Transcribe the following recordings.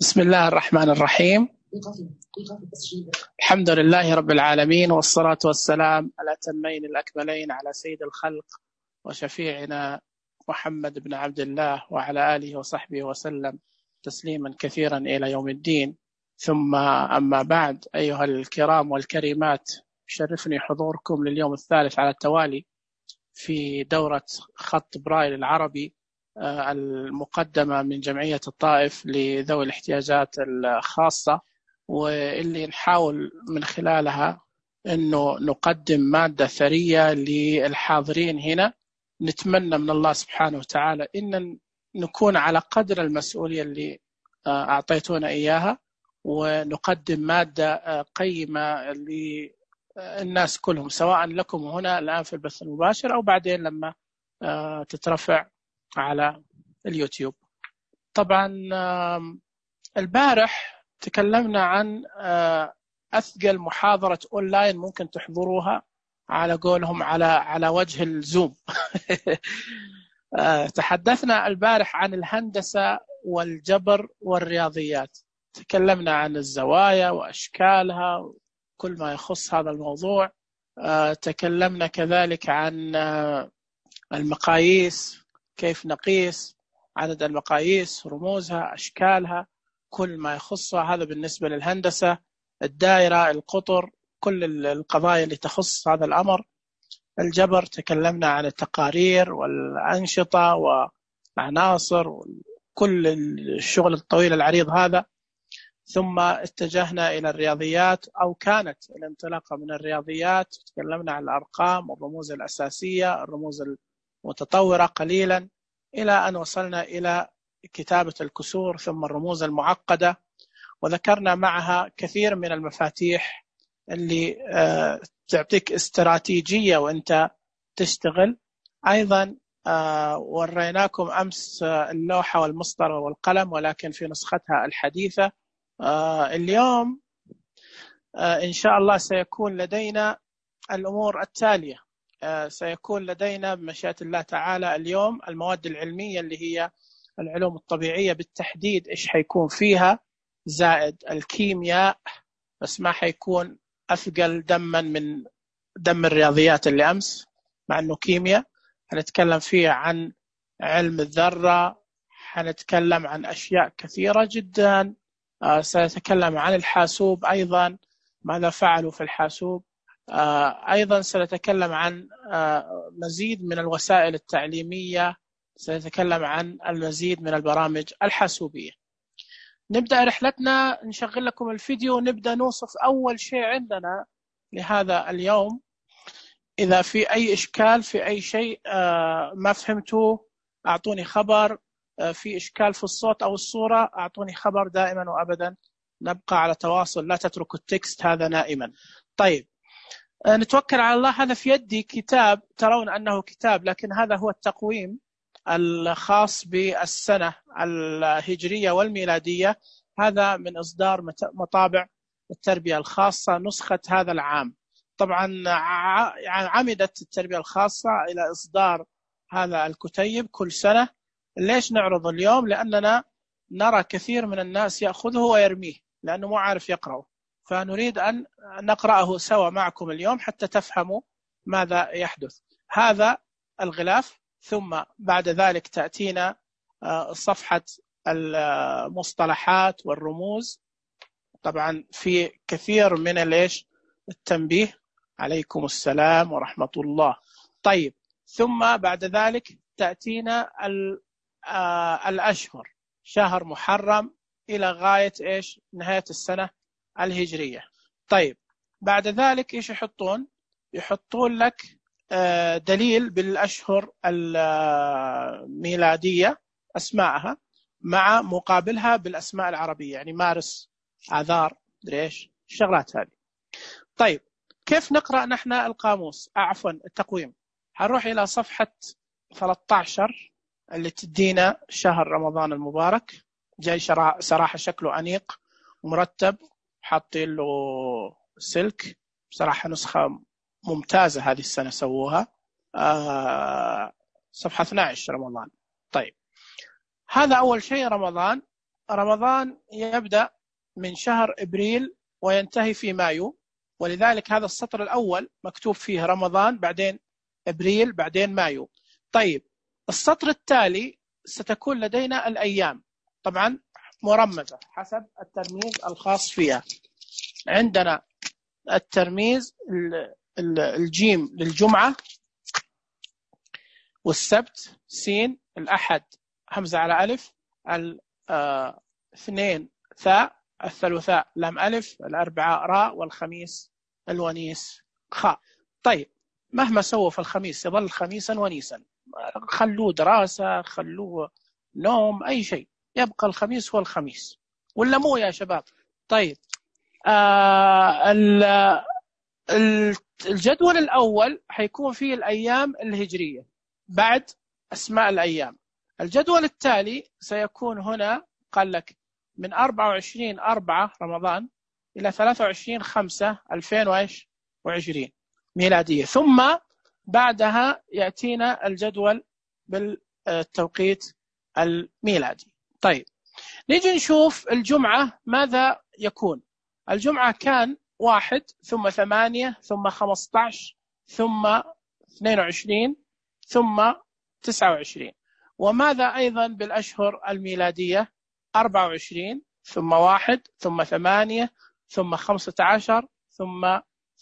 بسم الله الرحمن الرحيم. الحمد لله رب العالمين، والصلاة والسلام الأتمين الأكملين على سيد الخلق وشفيعنا محمد بن عبد الله وعلى آله وصحبه وسلم تسليما كثيرا إلى يوم الدين. ثم أما بعد، أيها الكرام والكريمات، شرفني حضوركم لليوم الثالث على التوالي في دورة خط برايل العربي المقدمة من جمعية الطائف لذوي الاحتياجات الخاصة، واللي نحاول من خلالها أنه نقدم مادة ثرية للحاضرين هنا. نتمنى من الله سبحانه وتعالى أن نكون على قدر المسؤولية اللي أعطيتونا إياها، ونقدم مادة قيمة للناس كلهم، سواء لكم هنا الآن في البث المباشر أو بعدين لما تترفع على اليوتيوب. طبعا البارح تكلمنا عن أثقل محاضرة أونلاين ممكن تحضروها، على قولهم على وجه الزوم. تحدثنا البارح عن الهندسة والجبر والرياضيات، تكلمنا عن الزوايا وأشكالها كل ما يخص هذا الموضوع. تكلمنا كذلك عن المقاييس، كيف نقيس عدد المقاييس، رموزها، أشكالها، كل ما يخصها. هذا بالنسبة للهندسة. الدائرة، القطر، كل القضايا اللي تخص هذا الأمر. الجبر تكلمنا عن التقارير والأنشطة والعناصر، كل الشغل الطويل العريض هذا. ثم اتجهنا إلى الرياضيات، أو كانت الانطلاقة من الرياضيات. تكلمنا عن الأرقام والرموز الأساسية، الرموز المتطورة قليلا، إلى أن وصلنا إلى كتابة الكسور، ثم الرموز المعقدة، وذكرنا معها كثير من المفاتيح اللي تعطيك استراتيجية وأنت تشتغل. أيضا وريناكم أمس اللوحة والمسطرة والقلم، ولكن في نسختها الحديثة. اليوم إن شاء الله سيكون لدينا الأمور التالية. سيكون لدينا بمشيئة الله تعالى اليوم المواد العلمية اللي هي العلوم الطبيعية بالتحديد، إيش حيكون فيها، زائد الكيمياء، بس ما حيكون أثقل دما من دم الرياضيات اللي أمس، مع أنه كيمياء. حنتكلم فيه عن علم الذرة، حنتكلم عن أشياء كثيرة جدا. سنتكلم عن الحاسوب أيضا، ماذا فعلوا في الحاسوب. أيضا سنتكلم عن مزيد من الوسائل التعليمية، سنتكلم عن المزيد من البرامج الحاسوبية. نبدأ رحلتنا، نشغل لكم الفيديو، نبدأ نوصف أول شيء عندنا لهذا اليوم. إذا في أي إشكال في أي شيء ما فهمتوه أعطوني خبر. في إشكال في الصوت أو الصورة أعطوني خبر دائما وأبدا، نبقى على تواصل، لا تتركوا التكست هذا نائما. طيب، نتوكل على الله. هذا في يدي كتاب، ترون أنه كتاب، لكن هذا هو التقويم الخاص بالسنة الهجرية والميلادية. هذا من إصدار مطابع التربية الخاصة، نسخة هذا العام. طبعا عمدت التربية الخاصة إلى إصدار هذا الكتيب كل سنة. ليش نعرض اليوم؟ لأننا نرى كثير من الناس يأخذه ويرميه لأنه مو عارف يقرأه، فنريد أن نقرأه سوا معكم اليوم حتى تفهموا ماذا يحدث. هذا الغلاف، ثم بعد ذلك تأتينا صفحة المصطلحات والرموز. طبعا في كثير من التنبيه. عليكم السلام ورحمة الله. طيب، ثم بعد ذلك تأتينا الأشهر، شهر محرم إلى غاية نهاية السنة الهجرية. طيب، بعد ذلك إيش يحطون لك دليل بالأشهر الميلادية، أسماءها مع مقابلها بالأسماء العربية، يعني مارس، آذار، الشغلات هذه. طيب، كيف نقرأ نحن القاموس؟ التقويم. هنروح إلى صفحة 13 اللي تدينا شهر رمضان المبارك. جاي صراحة شكله أنيق ومرتب، حاطين له سلك، بصراحة نسخة ممتازة هذه السنة سووها. صفحة 12 رمضان. طيب، هذا أول شيء رمضان. رمضان يبدأ من شهر إبريل وينتهي في مايو، ولذلك هذا السطر الأول مكتوب فيه رمضان، بعدين إبريل، بعدين مايو. طيب السطر التالي ستكون لدينا الأيام، طبعا مرمزة حسب الترميز الخاص فيها. عندنا الترميز الجيم للجمعة، والسبت سين، الأحد همزة على ألف، الاثنين ثاء، الثلاثاء لام ألف، الأربعاء راء، والخميس الونيس خاء. طيب مهما سووا في الخميس يظل خميسا ونيسا، خلوه دراسة، خلوه نوم، أي شيء، يبقى الخميس هو الخميس، ولا مو يا شباب؟ طيب الجدول الأول حيكون فيه الأيام الهجرية بعد أسماء الأيام. الجدول التالي سيكون هنا، قال لك من 24/4 رمضان إلى 23/5/2020 ميلادية، ثم بعدها يأتينا الجدول بالتوقيت الميلادي. طيب نيجي نشوف الجمعة ماذا يكون. الجمعة كان 1 ثم 8 ثم 15 ثم 22 ثم 29. وماذا أيضا بالأشهر الميلادية؟ 24 ثم 1 ثم 8 ثم 15 ثم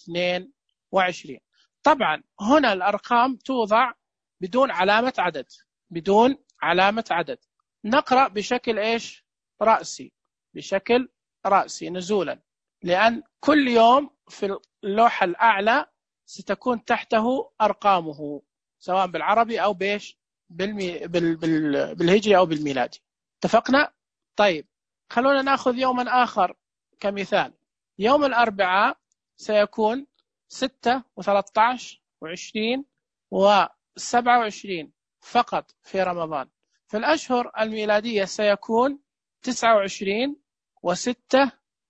22. طبعا هنا الأرقام توضع بدون علامة عدد، بدون علامة عدد. نقرأ بشكل إيش؟ رأسي، بشكل رأسي نزولا، لأن كل يوم في اللوحة الأعلى ستكون تحته أرقامه، سواء بالعربي أو بإيش؟ بالهجري أو بالميلادي. اتفقنا؟ طيب خلونا نأخذ يوما آخر كمثال. يوم الأربعاء سيكون 6 و13 و20 و27 فقط في رمضان. في الأشهر الميلادية سيكون 29 و6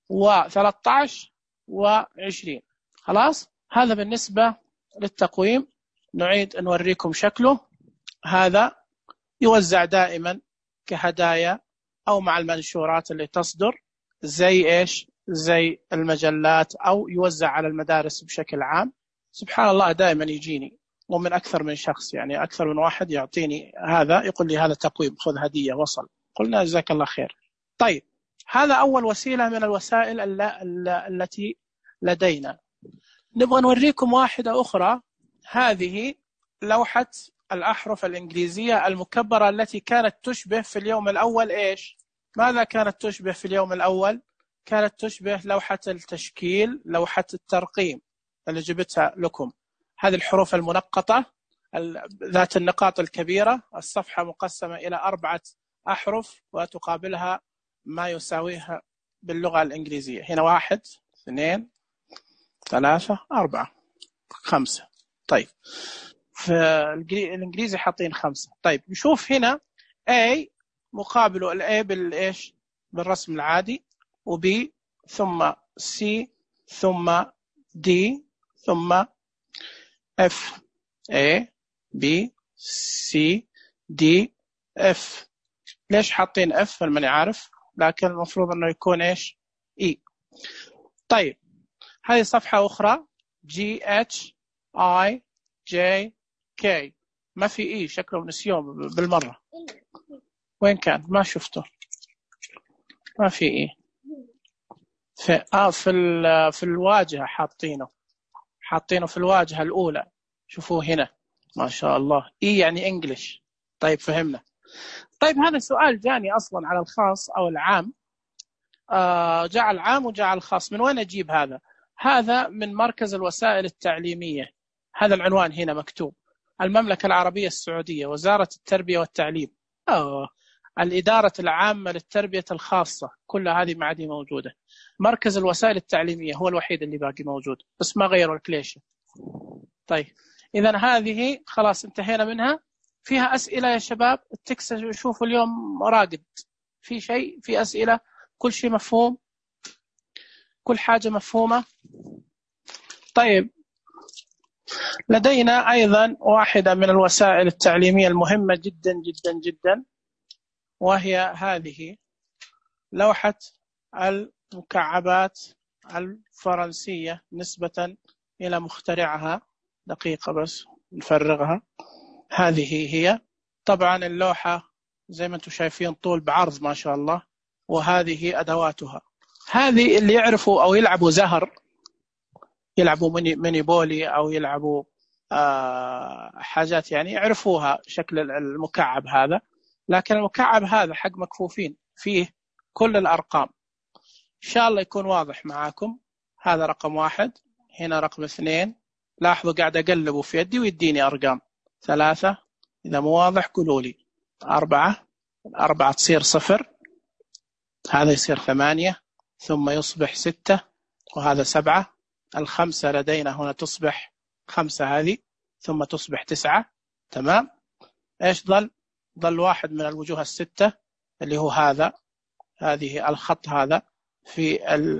و13 و20. خلاص، هذا بالنسبة للتقويم. نعيد نوريكم شكله. هذا يوزع دائما كهدايا أو مع المنشورات اللي تصدر، زي إيش؟ زي المجلات، أو يوزع على المدارس بشكل عام. سبحان الله دائما يجيني ومن أكثر من شخص، يعني أكثر من واحد يعطيني هذا، يقول لي هذا تقويم، خذ هدية، وصل. قلنا جزاك الله خير. طيب هذا أول وسيلة من الوسائل التي لدينا. نبغى نوريكم واحدة أخرى. هذه لوحة الأحرف الإنجليزية المكبرة التي كانت تشبه في اليوم الأول إيش؟ ماذا كانت تشبه في اليوم الأول؟ كانت تشبه لوحة التشكيل، لوحة الترقيم اللي جبتها لكم. هذه الحروف المنقطة ذات النقاط الكبيرة، الصفحة مقسمة إلى 4 أحرف وتقابلها ما يساويها باللغة الإنجليزية. هنا 1 2 3 4 5. طيب في الإنجليزي حاطين 5. طيب نشوف هنا A مقابله الA بالإيش؟ بالرسم العادي، وB ثم C ثم D ثم F. A B C D F. ليش حاطين F؟ ماني عارف، لكن المفروض أنه يكون إيش؟ E. طيب هذه صفحة أخرى G H I J K. ما في E، شكله نسيوه بالمرة. وين كان؟ ما شفته، ما في E. في الواجهة حاطينه في الواجهة الأولى. شوفوه هنا ما شاء الله، E يعني إنجليش. طيب فهمنا. طيب هذا سؤال جاني أصلا على الخاص أو العام، جاء العام وجاء الخاص. من وين أجيب هذا؟ هذا من مركز الوسائل التعليمية. هذا العنوان هنا مكتوب: المملكة العربية السعودية، وزارة التربية والتعليم، الإدارة العامة للتربية الخاصة، كل هذه معادي موجودة. مركز الوسائل التعليمية هو الوحيد اللي باقي موجود، بس ما غيروا الكليشة. طيب إذا هذه خلاص انتهينا منها. فيها أسئلة يا شباب؟ التكست شوفوا اليوم راقد، في شيء، في أسئلة، كل شيء مفهوم، كل حاجة مفهومة. طيب لدينا أيضا واحدة من الوسائل التعليمية المهمة جدا جدا جدا، وهي هذه لوحة المكعبات الفرنسية نسبة إلى مخترعها. دقيقة بس نفرغها. هذه هي. طبعا اللوحة زي ما انتم شايفين طول بعرض ما شاء الله، وهذه أدواتها. هذه اللي يعرفوا أو يلعبوا زهر، يلعبوا ميني بولي أو يلعبوا حاجات يعني يعرفوها شكل المكعب هذا. لكن المكعب هذا حق مكفوفين فيه كل الأرقام. إن شاء الله يكون واضح معاكم. هذا رقم 1، هنا رقم 2. لاحظوا قاعد أقلبه في يدي ويديني أرقام. 3، إذا مو واضح قولوا لي. 4، 4 تصير 0، هذا يصير 8، ثم يصبح 6، وهذا 7. 5 لدينا هنا تصبح 5 هذه، ثم تصبح 9. تمام. إيش ظل واحد من الوجوه ال6 اللي هو هذا. هذه الخط هذا في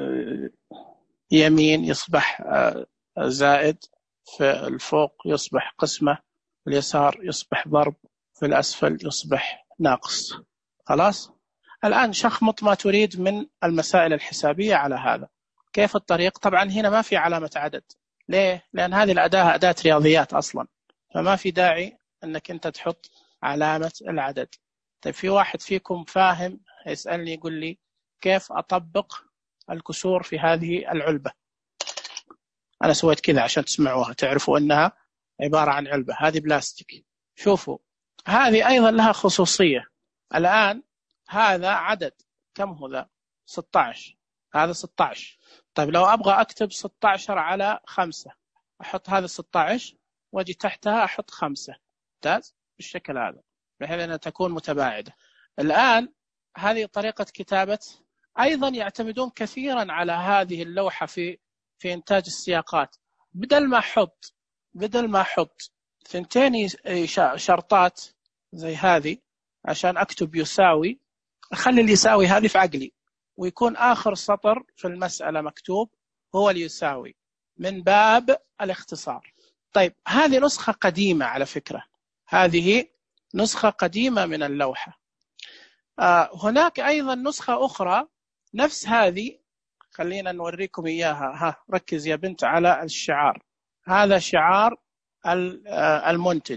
اليمين يصبح زائد، في الفوق يصبح قسمة، في اليسار يصبح ضرب، في الأسفل يصبح ناقص. خلاص. الآن شخمط ما تريد من المسائل الحسابية على هذا. كيف الطريق؟ طبعا هنا ما في علامة عدد. ليه؟ لأن هذه الأداة أداة رياضيات أصلا، فما في داعي أنك أنت تحط علامة العدد. طيب في واحد فيكم فاهم يسألني يقول لي كيف أطبق الكسور في هذه العلبة؟ أنا سويت كذا عشان تسمعوها تعرفوا أنها عبارة عن علبة. هذه بلاستيك. شوفوا هذه أيضا لها خصوصية. الآن هذا عدد، كم هو ذا؟ 16. هذا 16. طيب لو أبغى أكتب 16 على 5، أحط هذا 16 وأجي تحتها أحط 5. ممتاز بالشكل هذا بحيث أنها تكون متباعدة. الآن هذه طريقة كتابة. أيضا يعتمدون كثيرا على هذه اللوحة في إنتاج السياقات. بدل ما أحط 2 شرطات زي هذه عشان أكتب يساوي، أخلي اللي يساوي هذه في عقلي، ويكون آخر سطر في المسألة مكتوب هو اللي يساوي من باب الاختصار. طيب هذه نسخة قديمة على فكرة، هذه نسخة قديمة من اللوحة. هناك أيضا نسخة أخرى نفس هذه، خلينا نوريكم إياها. ها ركز يا بنت على الشعار. هذا شعار المنتج.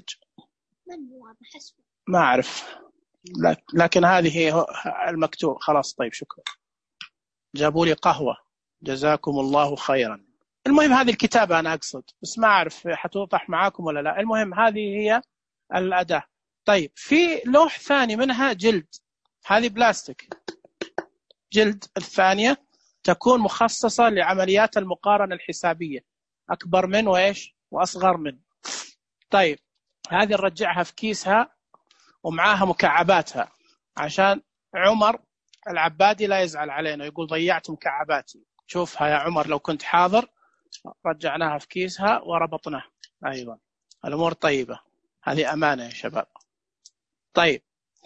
ما أعرف، لكن هذه هي المكتوب. خلاص طيب شكرا. جابوا لي قهوة، جزاكم الله خيرا. المهم هذه الكتابة أنا أقصد، بس ما أعرف حتوضح معاكم ولا لا. المهم هذه هي الأداة. طيب في لوح ثاني منها جلد، هذه بلاستيك جلد. الثانية تكون مخصصة لعمليات المقارنة الحسابية، أكبر من وإيش وأصغر من. طيب هذه نرجعها في كيسها ومعاها مكعباتها عشان عمر العبادي لا يزعل علينا يقول ضيعت مكعباتي. شوفها يا عمر لو كنت حاضر، رجعناها في كيسها وربطناها. أيضا الأمور طيبة، هذه أمانة يا شباب. طيب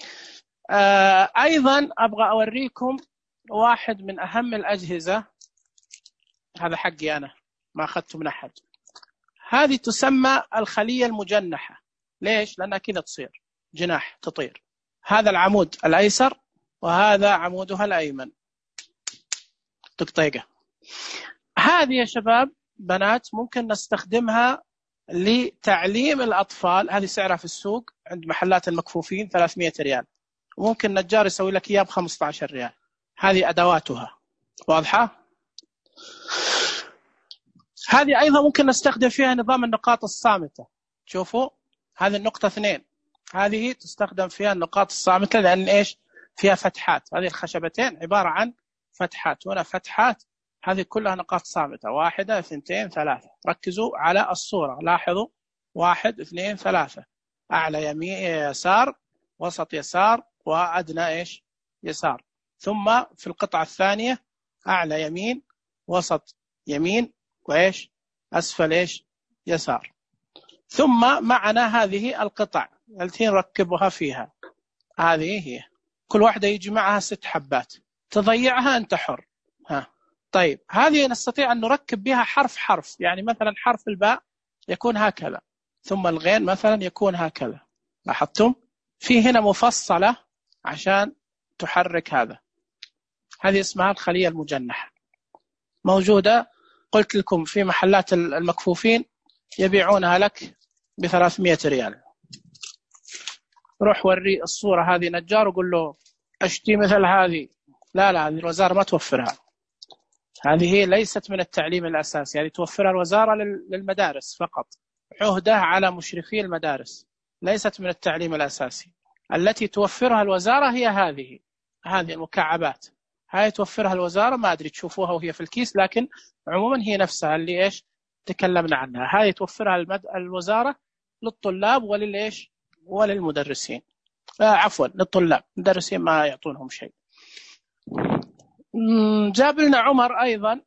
أيضا أبغى أوريكم واحد من أهم الأجهزة. هذا حقي أنا ما أخذته من أحد. هذه تسمى الخلية المجنحة. ليش؟ لأنها كذا تصير جناح تطير. هذا العمود الأيسر وهذا عمودها الأيمن. طقطيقة. هذه يا شباب بنات ممكن نستخدمها لتعليم الأطفال. هذه سعرها في السوق عند محلات المكفوفين 300 ريال، وممكن نجار يسوي لك إياه ب15 ريال. هذه أدواتها واضحة. هذه أيضا ممكن نستخدم فيها نظام النقاط الصامتة. شوفوا هذه النقطة 2، هذه تستخدم فيها النقاط الصامتة لأن إيش فيها فتحات. هذه الخشبتين عبارة عن فتحات، هنا فتحات، هذه كلها نقاط صامتة. 1 2 3. ركزوا على الصورة، لاحظوا 1 2 3. أعلى يمين يسار، وسط يسار، وأدنى إيش يسار. ثم في القطعة الثانية أعلى يمين، وسط يمين، وإيش أسفل إيش يسار. ثم معنا هذه القطع التي نركبها فيها. هذه هي كل واحدة يجي معها 6 حبات. تضيعها أنت حر. طيب هذه نستطيع أن نركب بها حرف حرف. يعني مثلا حرف الباء يكون هكذا، ثم الغين مثلا يكون هكذا. لاحظتم في هنا مفصلة عشان تحرك هذا. هذه اسمها الخلية المجنحة، موجودة قلت لكم في محلات المكفوفين يبيعونها لك ب300 ريال. روح وري الصورة هذه نجار وقول له أشتي مثل هذه. لا هذه الوزارة ما توفرها، هذه ليست من التعليم الأساسي، هذه توفرها الوزارة للمدارس فقط، عهدة على مشرفي المدارس، ليست من التعليم الأساسي. التي توفرها الوزارة هي هذه المكعبات، هاي توفرها الوزارة، ما أدري تشوفوها وهي في الكيس، لكن عموما هي نفسها اللي إيش تكلمنا عنها، هاي توفرها الوزارة للطلاب وللمدرسين. عفوا للطلاب، المدرسين ما يعطونهم شيء. جاب لنا عمر أيضا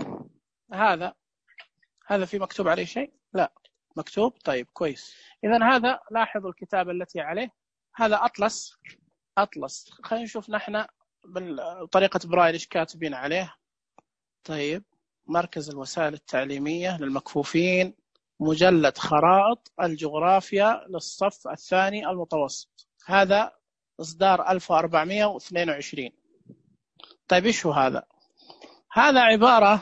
هذا في مكتوب عليه شيء؟ لا مكتوب. طيب كويس. إذن هذا لاحظوا الكتابة التي عليه، هذا أطلس. خلينا نشوف نحن بطريقة برايل إيش كاتبين عليه. طيب مركز الوسائل التعليمية للمكفوفين، مجلد خرائط الجغرافيا للصف الثاني المتوسط، هذا إصدار 1422. طيب إيش هو هذا؟ هذا عبارة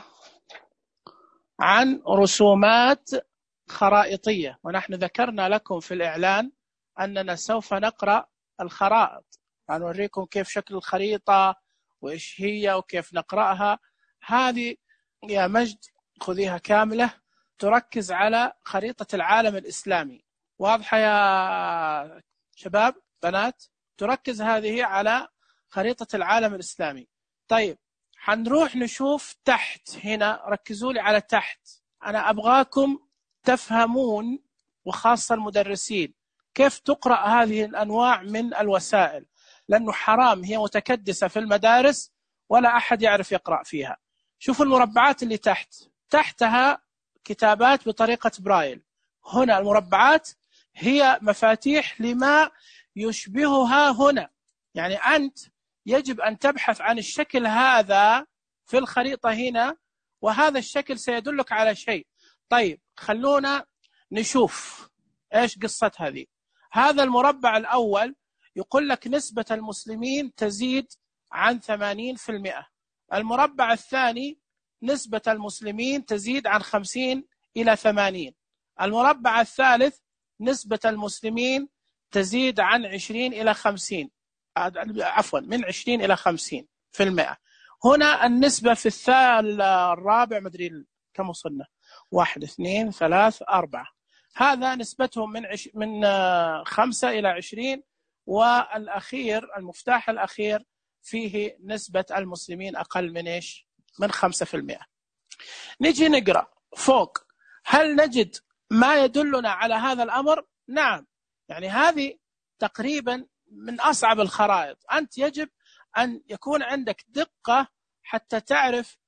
عن رسومات خرائطية، ونحن ذكرنا لكم في الإعلان أننا سوف نقرأ الخرائط، هنوريكم كيف شكل الخريطة وإيش هي وكيف نقرأها. هذه يا مجد خذيها كاملة، تركز على خريطة العالم الإسلامي، واضحة يا شباب بنات؟ تركز هذه على خريطة العالم الإسلامي. طيب حنروح نشوف تحت هنا، ركزوا لي على تحت، أنا أبغاكم تفهمون وخاصة المدرسين كيف تقرأ هذه الأنواع من الوسائل، لأنه حرام هي متكدسة في المدارس ولا أحد يعرف يقرأ فيها. شوفوا المربعات اللي تحتها كتابات بطريقة برايل، هنا المربعات هي مفاتيح لما يشبهها هنا، يعني أنت يجب أن تبحث عن الشكل هذا في الخريطة هنا، وهذا الشكل سيدلك على شيء. طيب خلونا نشوف إيش قصة هذه. هذا المربع الأول يقول لك نسبة المسلمين تزيد عن 80%. المربع الثاني نسبة المسلمين تزيد عن 50 إلى 80. المربع الثالث نسبة المسلمين تزيد عن 20 إلى 50، عفوا من 20 إلى 50%. هنا النسبة في الرابع مدري كم وصلنا، 1 2 3 4، هذا نسبتهم من 5 إلى 20. والأخير المفتاح الأخير فيه نسبة المسلمين أقل من إيش؟ من 5%. نجي نقرأ فوق، هل نجد ما يدلنا على هذا الأمر؟ نعم، يعني هذه تقريبا من أصعب الخرائط. أنت يجب أن يكون عندك دقة حتى تعرف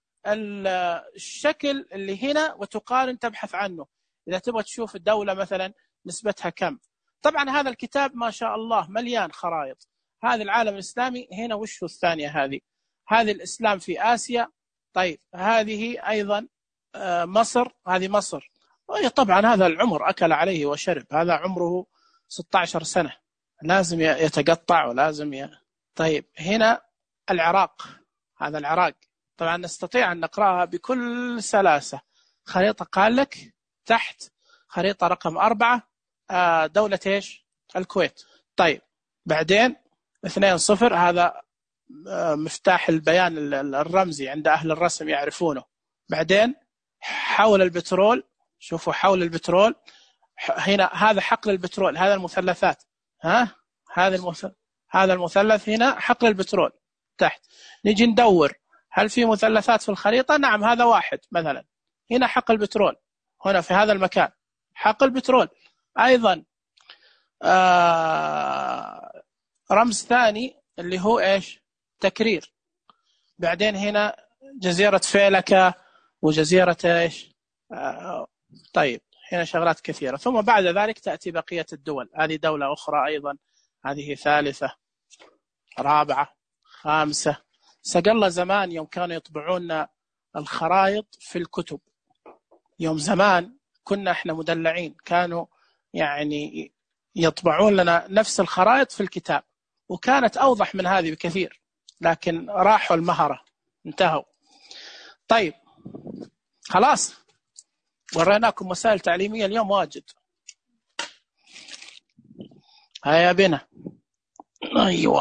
الشكل اللي هنا وتقارن، تبحث عنه إذا تبغى تشوف الدولة مثلا نسبتها كم. طبعا هذا الكتاب ما شاء الله مليان خرائط. هذا العالم الإسلامي هنا، وش الثانية هذه الإسلام في آسيا. طيب هذه أيضا مصر، هذه مصر. طبعا هذا العمر أكل عليه وشرب، هذا عمره 16 سنة، لازم يتقطع ولازم طيب هنا العراق، هذا العراق. طبعا نستطيع أن نقرأها بكل سلاسة. خريطة قال لك تحت خريطة رقم 4 دولة إيش؟ الكويت. طيب بعدين 2-0، هذا مفتاح البيان الرمزي عند أهل الرسم يعرفونه. بعدين حول البترول، شوفوا حول البترول هنا، هذا حقل البترول، هذا المثلثات، هذا المثلث هنا حقل البترول تحت. نيجي ندور هل في مثلثات في الخريطة؟ نعم، هذا واحد مثلا، هنا حقل البترول، هنا في هذا المكان حقل البترول. أيضا رمز ثاني اللي هو إيش؟ تكرير. بعدين هنا جزيرة فيلكا وجزيرة إيش؟ طيب هنا شغلات كثيرة. ثم بعد ذلك تأتي بقية الدول، هذه دولة أخرى أيضا، هذه 3 4 5. سقل زمان يوم كانوا يطبعون الخرائط في الكتب، يوم زمان كنا احنا مدلعين، كانوا يعني يطبعون لنا نفس الخرائط في الكتاب، وكانت أوضح من هذه بكثير. لكن راحوا المهرة، انتهوا. طيب خلاص، وريناكم مسائل تعليمية اليوم واجد. هيا بنا. أيوة،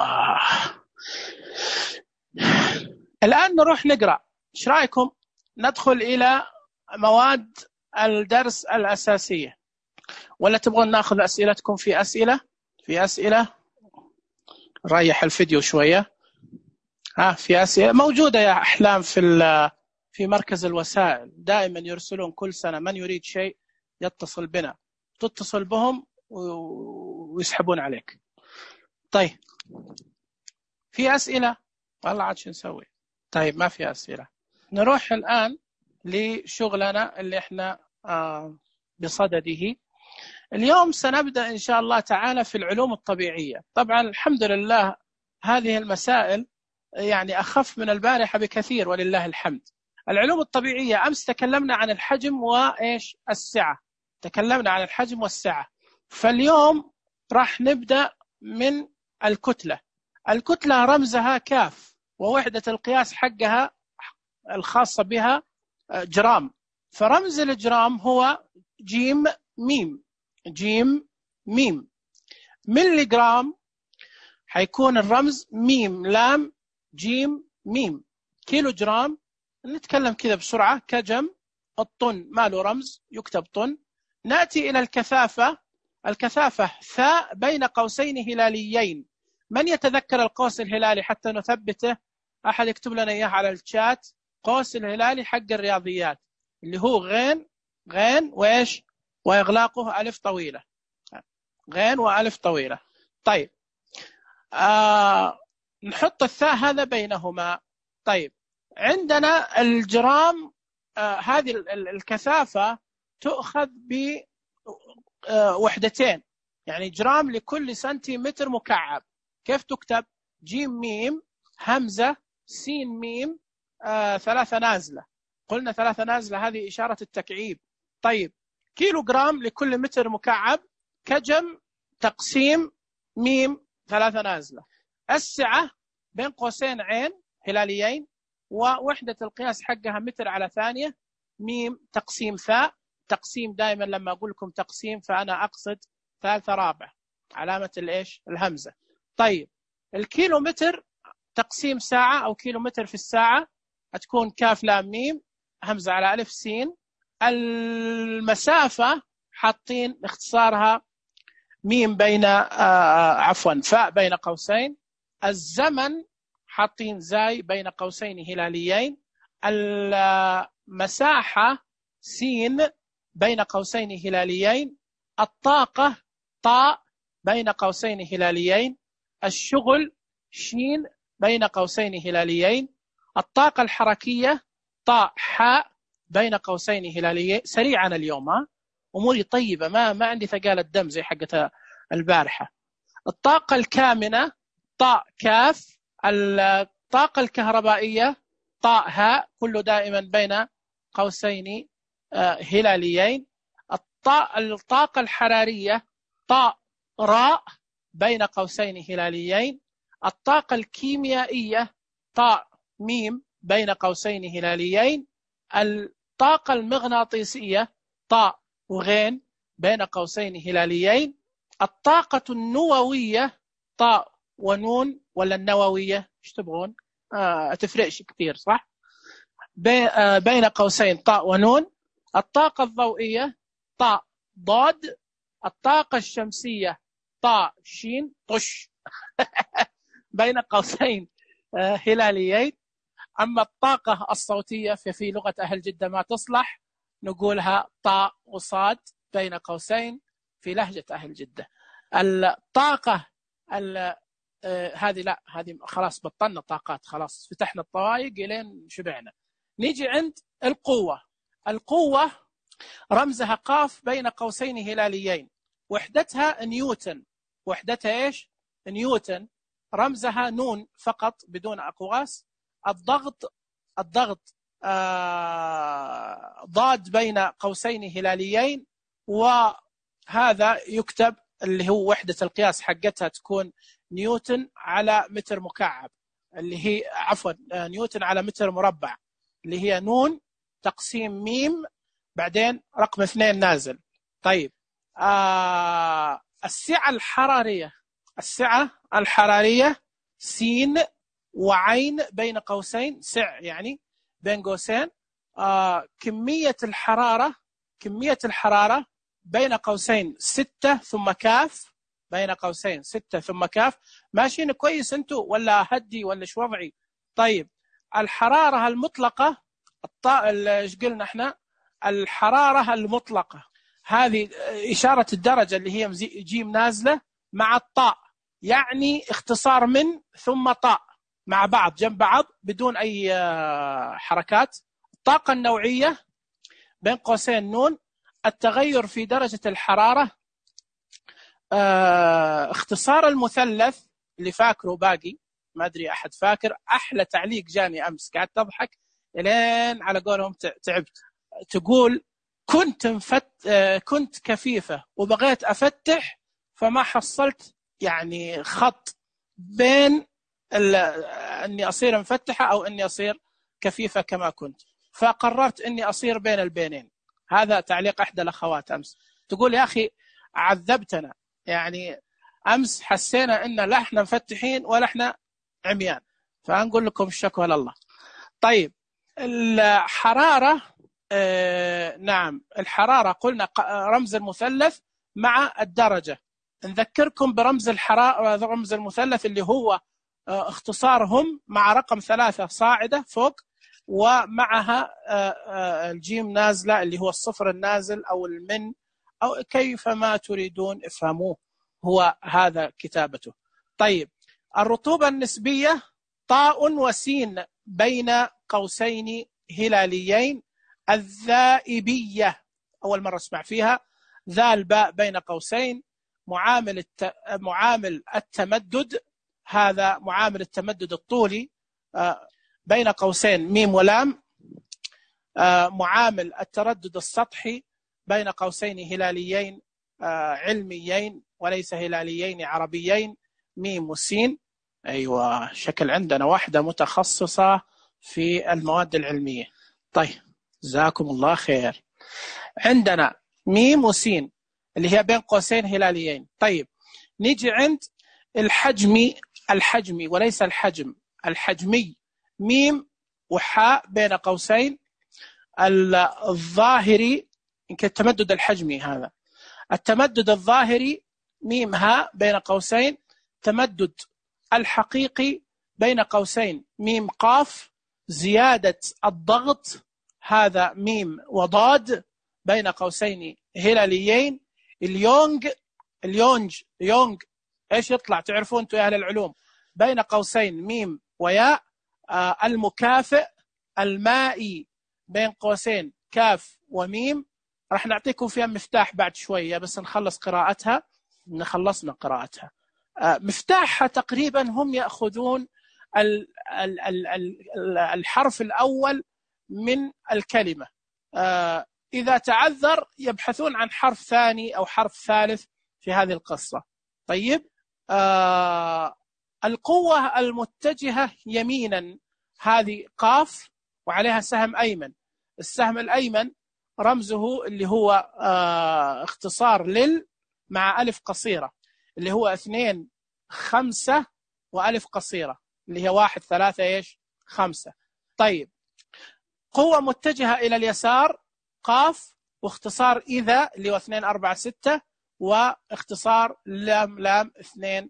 الآن نروح نقرأ. إيش رأيكم ندخل إلى مواد الدرس الأساسية، ولا تبغون ناخذ أسئلتكم؟ في أسئلة ريح الفيديو شوية. في أسئلة موجودة يا أحلام في مركز الوسائل، دائما يرسلون كل سنة من يريد شيء يتصل بنا، تتصل بهم ويسحبون عليك. طيب في أسئلة؟ والله عاد شو نسوي. طيب ما في أسئلة، نروح الآن لشغلنا اللي احنا بصدده. اليوم سنبدأ إن شاء الله تعالى في العلوم الطبيعية. طبعا الحمد لله هذه المسائل يعني أخف من البارحة بكثير ولله الحمد. العلوم الطبيعية أمس تكلمنا عن الحجم وإيش السعة، تكلمنا عن الحجم والسعة. فاليوم راح نبدأ من الكتلة. الكتلة رمزها كاف، ووحدة القياس حقها الخاصة بها جرام. فرمز الجرام هو جيم ميم. جيم ميم. ملي جرام حيكون الرمز ميم لام جيم ميم. كيلو جرام نتكلم كذا بسرعة كجم. الطن ما له رمز، يكتب طن. نأتي إلى الكثافة. الكثافة ثاء بين قوسين هلاليين. من يتذكر القوس الهلالي حتى نثبته؟ أحد يكتب لنا إياه على الشات. قوس الهلالي حق الرياضيات اللي هو غين وإيش وإغلاقه ألف طويلة. غين وألف طويلة. طيب نحط الثاء هذا بينهما. طيب عندنا الجرام، هذه الكثافة تؤخذ بوحدتين، يعني جرام لكل سنتيمتر مكعب. كيف تكتب؟ جيم ميم همزة سين ميم 3 نازلة. قلنا 3 نازلة هذه إشارة التكعيب. طيب كيلو جرام لكل متر مكعب كجم تقسيم ميم 3 نازلة. السعة بين قوسين عين هلاليين، ووحدة القياس حقها متر على ثانية. ميم تقسيم ثاء. تقسيم دائما لما أقول لكم تقسيم فأنا أقصد ثالثة رابع، علامة الإيش الهمزة. طيب الكيلو متر تقسيم ساعة أو كيلو متر في الساعة هتكون كاف لام ميم همزة على ألف سين. المسافة حاطين اختصارها ميم بين فاء بين قوسين. الزمن حاطين زاي بين قوسين هلاليين. المساحة سين بين قوسين هلاليين. الطاقة طاء بين قوسين هلاليين. الشغل شين بين قوسين هلاليين. الطاقة الحركية طاء حاء بين قوسين هلاليين. سريعا اليوم أموري طيبة، ما عندي ثقالة دم زي حقة البارحة. الطاقة الكامنة طاء كاف. الطاقة الكهربائية طاء هاء، كله دائما بين قوسين هلاليين. الطاقة الحرارية طاء راء بين قوسين هلاليين. الطاقة الكيميائية طاء ميم بين قوسين هلاليين. الطاقة المغناطيسية طاء وغين بين قوسين هلاليين. الطاقة النووية طاء ونون، ولا النووية ايش تبغون؟ تفرقش كثير صح؟ بين قوسين طاء ونون. الطاقة الضوئية طاء ضاد. الطاقة الشمسية طاء شين طش بين قوسين هلاليين. أما الطاقة الصوتية ففي لغة أهل جدة ما تصلح، نقولها طاء وصاد بين قوسين في لهجة أهل جدة. الطاقة هذه لا، هذه خلاص بطلنا طاقات، خلاص فتحنا الطوايق إلين شبعنا. نيجي عند القوة. القوة رمزها قاف بين قوسين هلاليين. وحدتها نيوتن. وحدتها إيش؟ نيوتن. رمزها نون فقط بدون أقواس. الضغط ضاد بين قوسين هلاليين، وهذا يكتب اللي هو وحدة القياس حقتها تكون نيوتن على متر مكعب. اللي هي عفوا نيوتن على متر مربع، اللي هي نون تقسيم ميم بعدين رقم 2 نازل. طيب السعة الحرارية سين وعين بين قوسين، سع يعني بين قوسين، كمية الحرارة بين قوسين 6 ثم كاف، بين قوسين 6 ثم كاف. ماشيين كويس انتوا ولا هدي ولا ايش وضعي؟ طيب الحرارة المطلقة، ايش قلنا احنا؟ الحرارة المطلقة هذه إشارة الدرجة اللي هي جيم نازلة مع الطاء، يعني اختصار من ثم طاء مع بعض جنب بعض بدون أي حركات. الطاقة النوعية بين قوسين نون، التغير في درجة الحرارة، اختصار المثلث اللي فاكره باقي، ما أدري أحد فاكر. أحلى تعليق جاني أمس، قاعد تضحك إلين على قولهم تعبت. تقول كنت كفيفة وبغيت أفتح فما حصلت يعني خط بين أني أصير مفتحة أو أني أصير كفيفة كما كنت، فقررت أني أصير بين البينين. هذا تعليق أحدى الأخوات أمس. تقول يا أخي عذبتنا، يعني أمس حسينا أن لا إحنا مفتحين ولا إحنا عميان، فأنقول لكم الشكوى لله. طيب الحرارة، نعم الحرارة قلنا رمز المثلث مع الدرجة. نذكركم برمز الحرارة، رمز المثلث اللي هو اختصارهم مع رقم 3 صاعدة فوق ومعها الجيم نازلة اللي هو الصفر النازل أو المن أو كيف ما تريدون افهموه، هو هذا كتابته. طيب الرطوبة النسبية طاء وسين بين قوسين هلاليين. الذائبية أول مرة اسمع فيها، ذا الباء بين قوسين. معامل التمدد، هذا معامل التمدد الطولي بين قوسين ميم ولام. معامل التردد السطحي بين قوسين هلاليين علميين وليس هلاليين عربيين، ميم وسين. أيوة شكل عندنا واحدة متخصصة في المواد العلمية. طيب جزاكم الله خير. عندنا ميم وسين اللي هي بين قوسين هلاليين. طيب نيجي عند الحجمي وليس الحجم، الحجمي ميم وحاء بين قوسين. الظاهري يمكن التمدد الحجمي، هذا التمدد الظاهري ميم هاء بين قوسين. تمدد الحقيقي بين قوسين ميم قاف. زيادة الضغط هذا ميم وضاد بين قوسين هلاليين. اليونج ايش يطلع تعرفون انتم يا اهل العلوم، بين قوسين ميم وياء. المكافئ المائي بين قوسين كاف وميم. راح نعطيكم فيها مفتاح بعد شوية بس نخلص قراءتها، خلصنا قراءتها. مفتاحها تقريبا هم يأخذون الحرف الأول من الكلمة، إذا تعذر يبحثون عن حرف ثاني أو حرف ثالث في هذه القصة. طيب القوة المتجهة يمينا هذه قاف وعليها سهم أيمن. السهم الأيمن رمزه اللي هو اختصار لل مع ألف قصيرة، اللي هو 2 5 وألف قصيرة اللي هي 1 3 إيش 5. طيب قوة متجهة إلى اليسار قاف واختصار إذا اللي هو 2 4 6 واختصار لام 2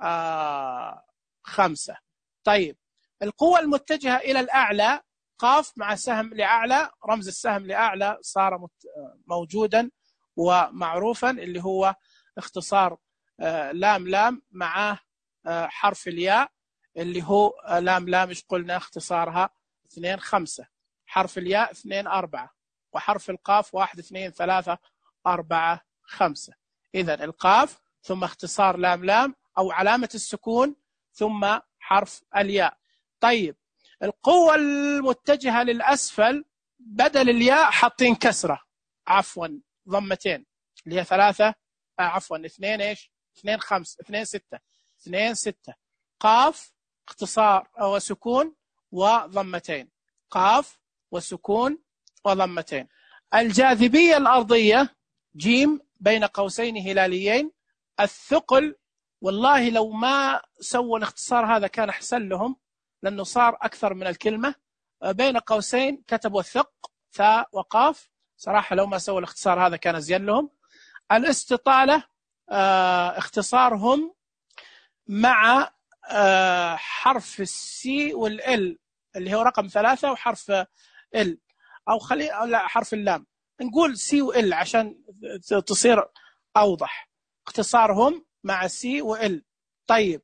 5. طيب القوة المتجهة إلى الأعلى قاف مع سهم لأعلى، رمز السهم لأعلى صار موجودا ومعروفا اللي هو اختصار لام مع حرف الياء اللي هو لام ايش قلنا اختصارها 2 5. حرف الياء 2 4 وحرف القاف 1 2 3 4 5. إذن القاف ثم اختصار لام أو علامة السكون ثم حرف الياء. طيب القوة المتجهة للأسفل بدل الياء حاطين كسرة، عفوا ضمتين اللي هي 3 عفوا 2 ايش 2 5 2 6 2 6 قاف اختصار وسكون وضمتين، قاف وسكون وضمتين. الجاذبية الأرضية جيم بين قوسين هلاليين. الثقل والله لو ما سووا الاختصار هذا كان أحسن لهم، لأنه صار أكثر من الكلمة. بين قوسين كتبوا الثق ثاء وقاف، صراحة لو ما سووا الاختصار هذا كان أزين لهم. الاستطالة اختصارهم مع حرف السي والال اللي هو رقم 3 وحرف ال، أو لا حرف اللام، نقول سي وال عشان تصير أوضح. اختصارهم مع سي وال. طيب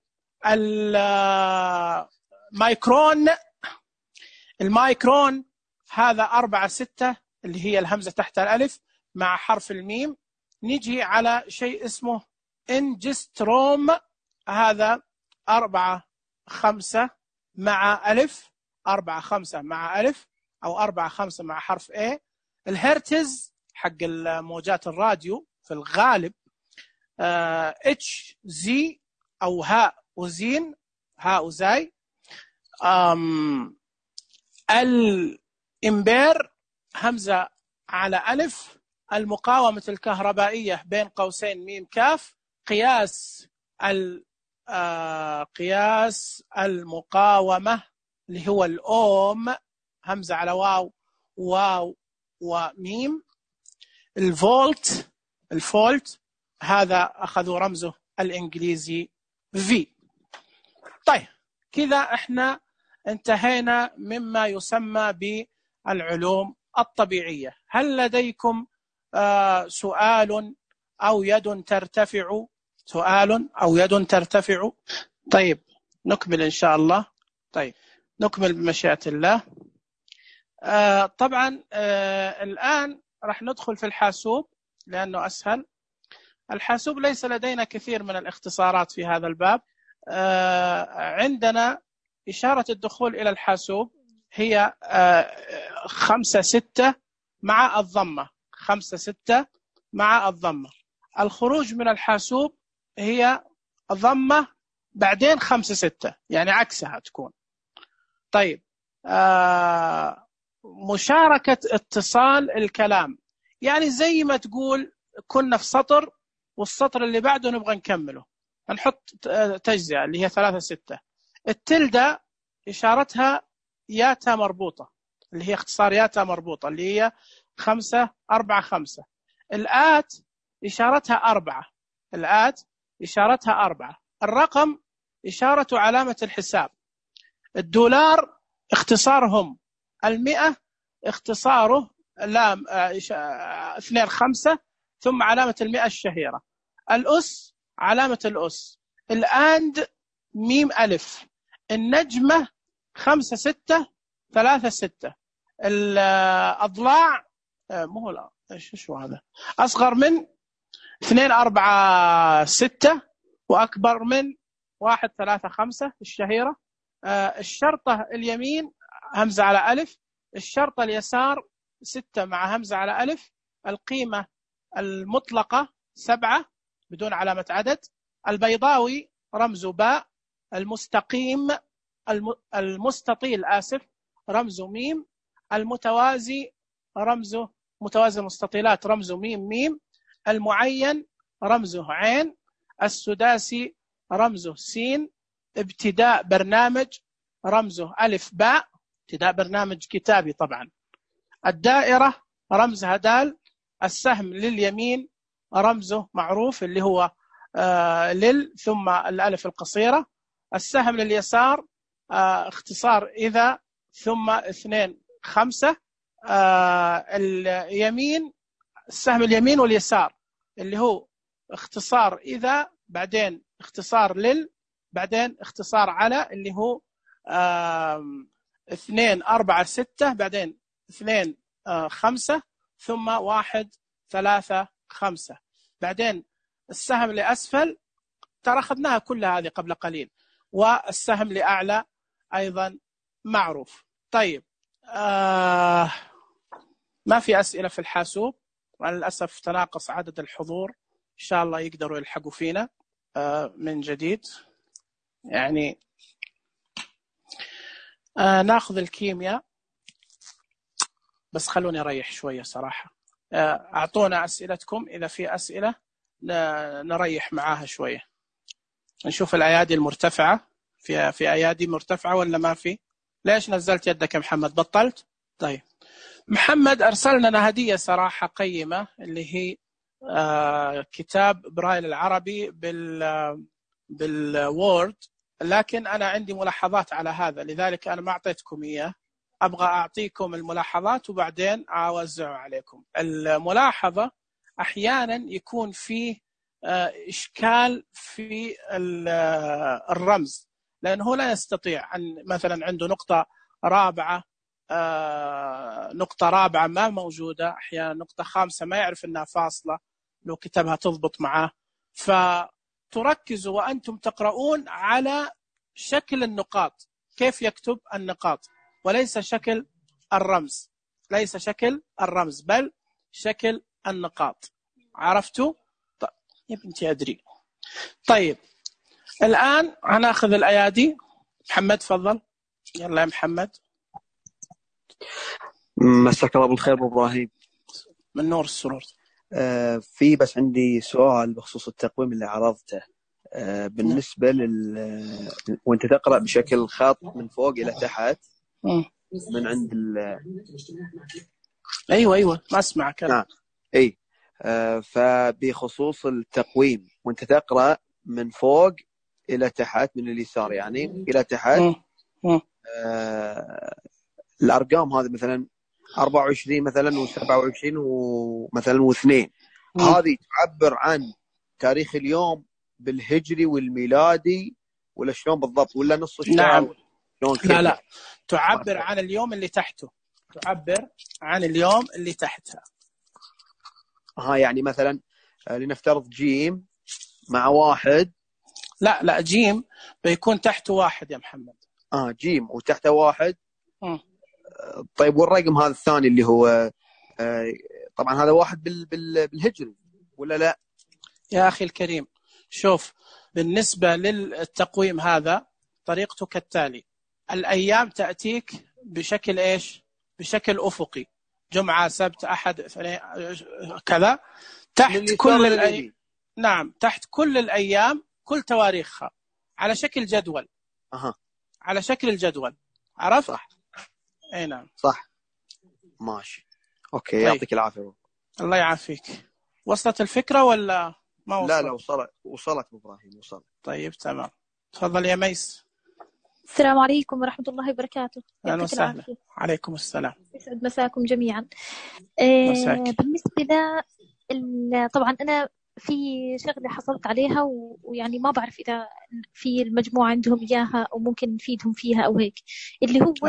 المايكرون هذا 4/6 اللي هي الهمزة تحت الألف مع حرف الميم. نيجي على شيء اسمه انجستروم، هذا 4/5 مع ألف، 4/5 مع ألف أو 4/5 مع حرف A. الهرتز حق الموجات الراديو في الغالب اتش زي أو هاء وزين، هاء وزاي. الإمبير همزة على ألف. المقاومة الكهربائية بين قوسين ميم كاف. قياس المقاومة اللي هو الأوم، همزة على واو، واو وميم. الفولت هذا أخذوا رمزه الإنجليزي V. طيب كذا احنا انتهينا مما يسمى بالعلوم الطبيعية. هل لديكم سؤال أو يد ترتفع؟ سؤال أو يد ترتفع؟ طيب نكمل إن شاء الله. طيب نكمل بمشيئة الله. طبعا الآن راح ندخل في الحاسوب لأنه أسهل. الحاسوب ليس لدينا كثير من الاختصارات في هذا الباب. عندنا إشارة الدخول إلى الحاسوب هي 5-6 مع الضمة، 5-6 مع الضمة. الخروج من الحاسوب هي ضمة بعدين 5-6، يعني عكسها تكون. طيب مشاركة اتصال الكلام، يعني زي ما تقول كنا في سطر والسطر اللي بعده نبغى نكمله، نحط تجزئة اللي هي 3-6. التلدة إشارتها ياتا مربوطة، اللي هي اختصار ياتا مربوطة اللي هي 5-4-5. الآت إشارتها 4، الآت إشارتها 4. الرقم إشارة علامة الحساب. الدولار اختصارهم. 100 اختصاره لام 2-5 ثم علامة 100 الشهيرة. الأس علامة الأس. الآند ميم ألف. النجمة 5-6-3-6. الأضلاع مو لا شو هذا، أصغر من 2-4-6 وأكبر من 1-3-5 الشهيرة. الشرطة اليمين همزة على ألف. الشرطة اليسار 6 مع همزة على ألف. القيمة المطلقة 7 بدون علامة عدد. البيضاوي رمزه باء. المستطيل رمزه ميم. المتوازي رمزه متوازي المستطيلات رمزه ميم. المعين رمزه عين. السداسي رمزه سين. ابتداء برنامج رمزه ألف باء، ابتداء برنامج كتابي طبعا. الدائرة رمزها دال. السهم لليمين رمزه معروف اللي هو لل ثم الألف القصيرة. السهم لليسار اختصار إذا ثم 2-5. اليمين السهم اليمين واليسار اللي هو اختصار إذا بعدين اختصار لل بعدين اختصار على اللي هو 2-4-6 بعدين 2-5 ثم 1-3-5. بعدين السهم لأسفل ترى أخذناها كلها هذه قبل قليل، والسهم لأعلى أيضا معروف. طيب ما في أسئلة في الحاسوب وللأسف تناقص عدد الحضور. إن شاء الله يقدروا يلحقوا فينا من جديد. يعني ناخذ الكيمياء، بس خلوني أريح شوية صراحة. أعطونا أسئلتكم، إذا في أسئلة نريح معاها شوية. نشوف الأيادي المرتفعة، في أيادي مرتفعة ولا ما في؟ ليش نزلت يدك يا محمد؟ بطلت؟ طيب محمد أرسل لنا هدية صراحة قيمة، اللي هي كتاب برايل العربي بالوورد، لكن أنا عندي ملاحظات على هذا، لذلك أنا ما أعطيتكم إياه. أبغى أعطيكم الملاحظات وبعدين أوزع عليكم. الملاحظة أحيانا يكون فيه إشكال في الرمز، لأنه لا يستطيع أن مثلا عنده نقطة رابعة ما موجودة، أحيانا نقطة خامسة ما يعرف أنها فاصلة لو كتبها تضبط معاه. فتركزوا وأنتم تقرؤون على شكل النقاط، كيف يكتب النقاط، وليس شكل الرمز، ليس شكل الرمز بل شكل النقاط. عرفتوا؟ طيب يا بنتي أدري. طيب الآن هناخذ الأيادي. محمد تفضل، يلا يا محمد. مساك الله بالخير ابو ابراهيم. من نور السرور. في بس عندي سؤال بخصوص التقويم اللي عرضته. بالنسبة وانت تقرأ بشكل خط من فوق إلى تحت من عند ايوه ما اسمعك انا. اي. فبخصوص التقويم وانت تقرأ من فوق إلى تحت، من اليسار يعني إلى تحت، الأرقام هذه مثلا 24 مثلا و27 ومثلا و2، هذه تعبر عن تاريخ اليوم بالهجري والميلادي ولا شلون بالضبط، ولا نص الشهر؟ نعم. لا تعبر عن اليوم اللي تحته، تعبر عن اليوم اللي تحتها. يعني مثلا لنفترض جيم مع واحد. لا جيم بيكون تحته واحد يا محمد. جيم وتحته واحد. طيب والرقم هذا الثاني اللي هو طبعا هذا واحد بالهجري ولا لا؟ يا أخي الكريم شوف، بالنسبة للتقويم هذا طريقته كالتالي: الأيام تأتيك بشكل إيش؟ بشكل أفقي، جمعة سبت أحد اثنين كذا، تحت كل الأيام. نعم، تحت كل الأيام كل تواريخها على شكل جدول. على شكل الجدول. عرفت؟ صح. اي نعم صح. ماشي اوكي. طيب. يعطيك العافية. الله يعافيك. وصلت الفكرة ولا ما وصلت؟ لا وصلت ابراهيم، وصلت. طيب تمام. تفضل يا ميس. السلام عليكم ورحمة الله وبركاته. أهلا وسهلا. عليكم السلام. يسعد مساكم جميعا. بالنسبة طبعا أنا في شغلة حصلت عليها ويعني ما بعرف إذا في المجموعة عندهم إياها أو ممكن نفيدهم فيها أو هيك، اللي هو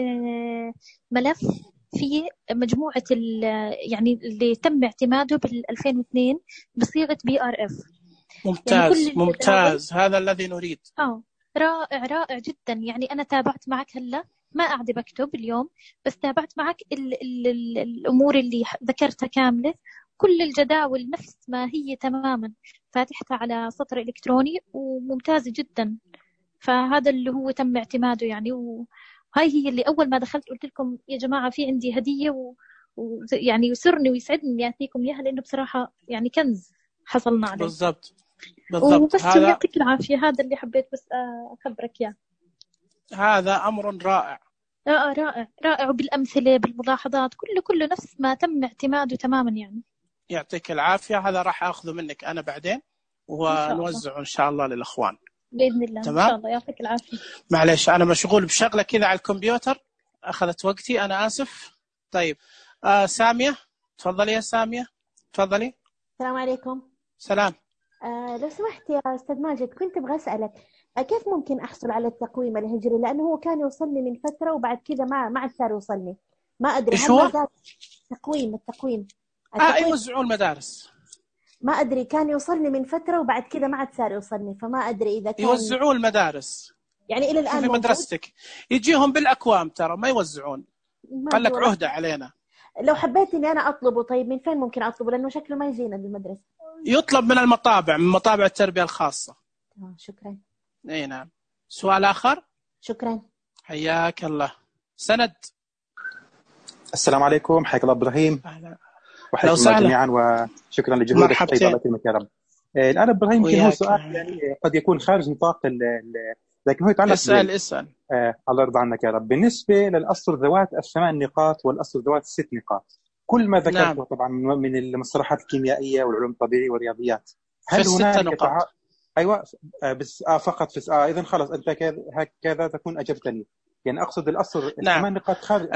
ملف في مجموعة يعني اللي تم اعتماده بال 2002 بصيغة BRF. ممتاز يعني ممتاز، هذا الذي نريد. رائع جدا. يعني أنا تابعت معك هلا، ما قاعدة بكتب اليوم بس تابعت معك الأمور اللي ذكرتها كاملة، كل الجداول نفس ما هي تماما، فاتحتها على سطر إلكتروني وممتازة جدا. فهذا اللي هو تم اعتماده يعني، وهاي هي اللي أول ما دخلت قلت لكم يا جماعة في عندي هدية ويعني يسرني ويسعدني إني أعطيكم إياها، لأنه بصراحة يعني كنز حصلنا عليه. بالضبط. وبس يعطيك العافية، هذا اللي حبيت بس أخبرك إياه. هذا أمر رائع. رائع وبالأمثلة بالملاحظات كله نفس ما تم اعتماده تماما يعني. يعطيك العافية. هذا راح أخذه منك أنا بعدين ونوزعه إن شاء الله للأخوان بإذن الله. تمام؟ إن شاء الله. يعطيك العافية. معليش أنا مشغول بشغلة كذا على الكمبيوتر أخذت وقتي، أنا آسف. طيب سامية تفضلي يا سامية. تفضلي. السلام عليكم. سلام. لو سمحت يا أستاذ ماجد، كنت أبغى أسألك كيف ممكن أحصل على التقويم الهجري، لأنه هو كان يوصلني من فترة وبعد كذا ما عاد صار يوصلني، ما أدري إيش هو؟ التقويم يوزعون المدارس. ما أدري، كان يوصلني من فترة وبعد كذا ما عاد صار يوصلني، فما أدري إذا كان يوزعون المدارس يعني إلى الآن في مدرستك يجيهم بالأكوام، ترى ما يوزعون، قال لك عهدة علينا. لو حبيت إني أنا أطلبه، طيب من فين ممكن أطلبه؟ لأنه شكله ما يجينا بالمدرسة. يطلب من المطابع، من مطابع التربية الخاصة. شكرا. اي نعم. سؤال آخر؟ شكرا. حياك الله. سند. السلام عليكم، حياك الله إبراهيم. أهلا. وحياكم الله جميعا، وشكرا لجهودك الطيبة. الله يكرمك يا رب. الآن إبراهيم يمكن هو سؤال يعني قد يكون خارج نطاق لكن هو يتعلق اسأل. الله يرضى عنك يا رب. بالنسبة للأسطر ذوات ال8 نقاط والأسطر ذوات ال6 نقاط، كل ما ذكرته نعم. طبعا من المصطلحات الكيميائية والعلوم الطبيعية والرياضيات، هل هناك أيوة بس فقط في إذا خلص أنت هكذا تكون أجبتني. يعني أقصد الأسطر نعم. 8 نقاط خارج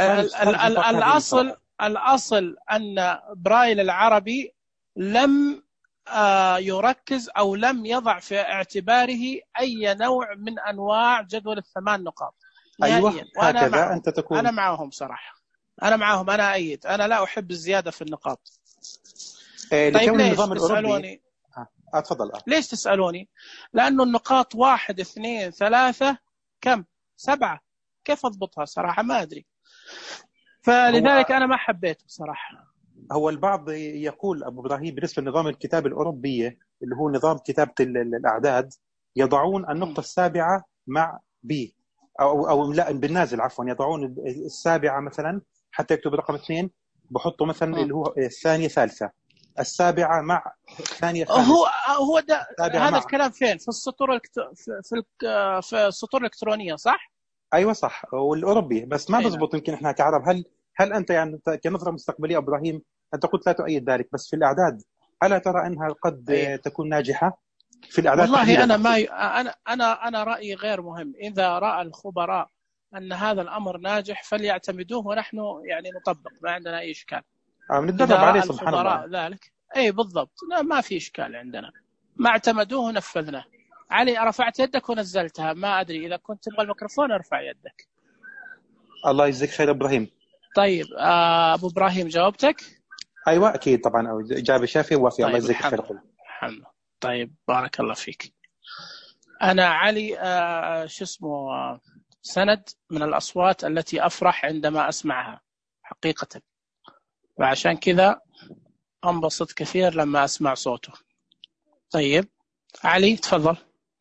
الأصل أن برايل العربي لم يركز أو لم يضع في اعتباره أي نوع من أنواع جدول ال8 نقاط. أيوة هكذا أنت تكون. أنا معهم صراحة، أنا معهم، أنا أيد، أنا لا أحب الزيادة في النقاط. طيب ليش تسألوني؟ أتفضل. ليش تسألوني؟ لأنه النقاط 1 2 3 كم 7، كيف أضبطها صراحة ما أدري، فلذلك أنا ما حبيته صراحة. هو البعض يقول أبو إبراهيم بالنسبة لنظام الكتاب الأوروبية اللي هو نظام كتابة الأعداد، يضعون النقطة 7 مع B أو لا بالنازل عفوا، يضعون 7 مثلا حتى يكتب رقم 2 بحطوا مثلا اللي هو الثانية ثالثة، 7 مع الثانية ثالثة. هو ده هذا الكلام فين؟ في السطور في السطور الإلكترونية صح؟ أيوة صح، والأوروبي بس ما بزبط. يمكن إحنا كعرب هل أنت يعني كنظرة مستقبلية إبراهيم أنت قلت لا تؤيد ذلك، بس في الأعداد ألا ترى أنها قد تكون ناجحة في الأعداد؟ والله أنا رأيي غير مهم. إذا رأى الخبراء أن هذا الأمر ناجح فليعتمدوه ونحن يعني نطبق، ما عندنا أي إشكال. نتدرب عليه سبحان الله. ذلك أي بالضبط، ما في إشكال عندنا، ما اعتمدوه ونفذناه. علي رفعت يدك ونزلتها، ما أدري إذا كنت تبغى الميكروفون ارفع يدك. الله يجزيك خير إبراهيم. طيب أبو إبراهيم جاوبتك؟ أيوة أكيد طبعا، إجابة شافية ووافية. الله يجزيك خير. الحمد. طيب بارك الله فيك. أنا علي شو اسمه سند من الأصوات التي أفرح عندما أسمعها حقيقة، وعشان كذا أنبسط كثير لما أسمع صوته. طيب علي تفضل.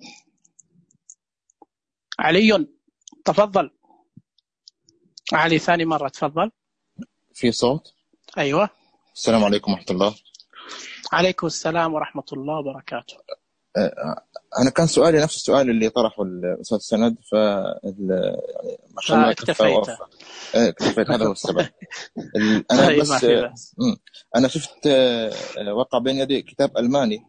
علي تفضل. علي ثاني مرة تفضل. في صوت؟ أيوة. السلام عليكم ورحمة الله. عليكم السلام ورحمة الله وبركاته. أنا كان سؤالي نفس السؤال اللي طرحه الأستاذ سند، يعني ما شاء الله اكتفيت. هذا هو السبب. أنا بس أنا شفت وقع بين يدي كتاب ألماني،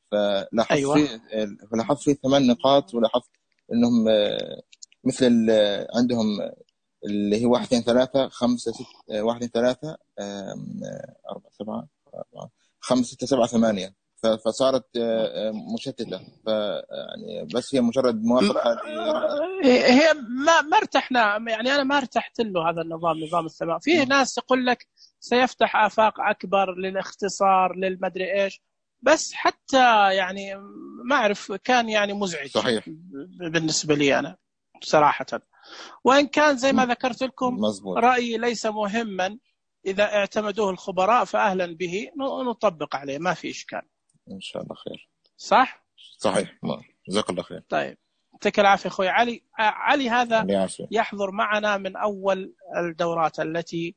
فلاحظت فيه 8 نقاط، ولاحظت إنهم مثل عندهم اللي هي 1 2 3 5 6 1 2 3 4 7 5 6 7 8، فصارت مشتتة. يعني بس هي مجرد موافقة. هي ما ارتحنا، يعني أنا ما ارتحت له هذا نظام السماء. فيه ناس يقول لك سيفتح آفاق أكبر للاختصار للمدري إيش، بس حتى يعني ما أعرف كان يعني مزعج. صحيح. بالنسبة لي أنا صراحة، وإن كان زي ما ذكرت لكم مزبوط. رأيي ليس مهما، إذا اعتمدوه الخبراء فأهلا به، نطبق عليه ما في إشكال إن شاء الله خير. صح؟ صحيح. جزاك الله خير. طيب يعطيك العافية أخوي علي هذا يحضر معنا من أول الدورات التي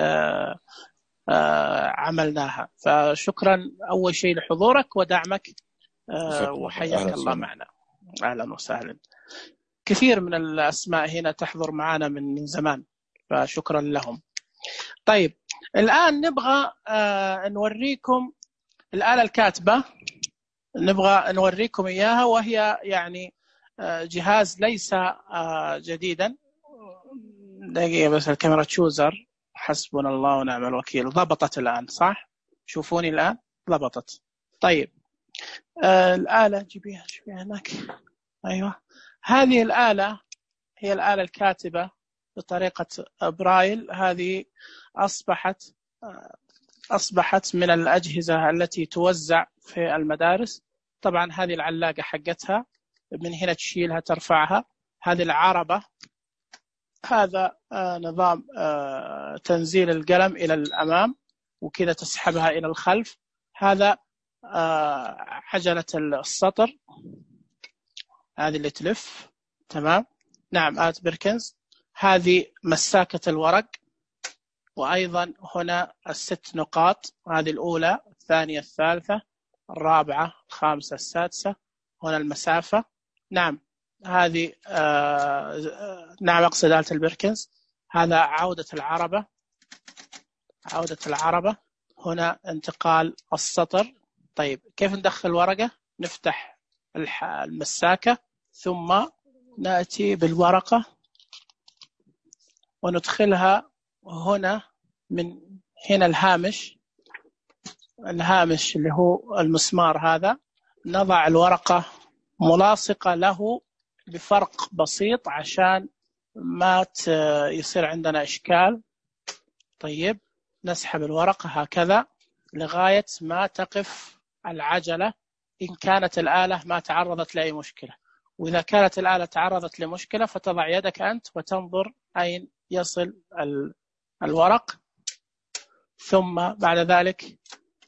عملناها، فشكرا أول شيء لحضورك ودعمك، وحياك الله معنا. أهلا وسهلا. كثير من الأسماء هنا تحضر معنا من زمان، فشكرا لهم. طيب الآن نبغى نوريكم الآلة الكاتبة، نبغى نوريكم إياها، وهي يعني جهاز ليس جديدا. دقيقة بس الكاميرا تشوزر، حسبنا الله ونعم الوكيل. ضبطت الآن صح؟ شوفوني الآن ضبطت. طيب الآلة جيبيها هناك. أيوة، هذه الآلة هي الآلة الكاتبة بطريقة برايل. هذه أصبحت من الأجهزة التي توزع في المدارس. طبعا هذه العلاقة حقتها من هنا تشيلها ترفعها. هذه العربة، هذا نظام تنزيل القلم إلى الأمام وكذا تسحبها إلى الخلف. هذا عجلة السطر، هذه اللي تلف. تمام. نعم آت بيركنز. هذه مساكة الورق، وأيضا هنا ال6 نقاط، هذه الأولى، الثانية، الثالثة، الرابعة، الخامسة، السادسة. هنا المسافة. نعم هذه نعم أقصد آلة البركنز. هذا عودة العربة، عودة العربة. هنا انتقال السطر. طيب كيف ندخل ورقة؟ نفتح المساكة ثم نأتي بالورقة وندخلها هنا، من هنا الهامش اللي هو المسمار هذا، نضع الورقة ملاصقة له بفرق بسيط عشان ما يصير عندنا إشكال. طيب نسحب الورقة هكذا لغاية ما تقف العجلة، إن كانت الآلة ما تعرضت لأي مشكلة. وإذا كانت الآلة تعرضت لمشكلة فتضع يدك أنت وتنظر أين يصل الورق، ثم بعد ذلك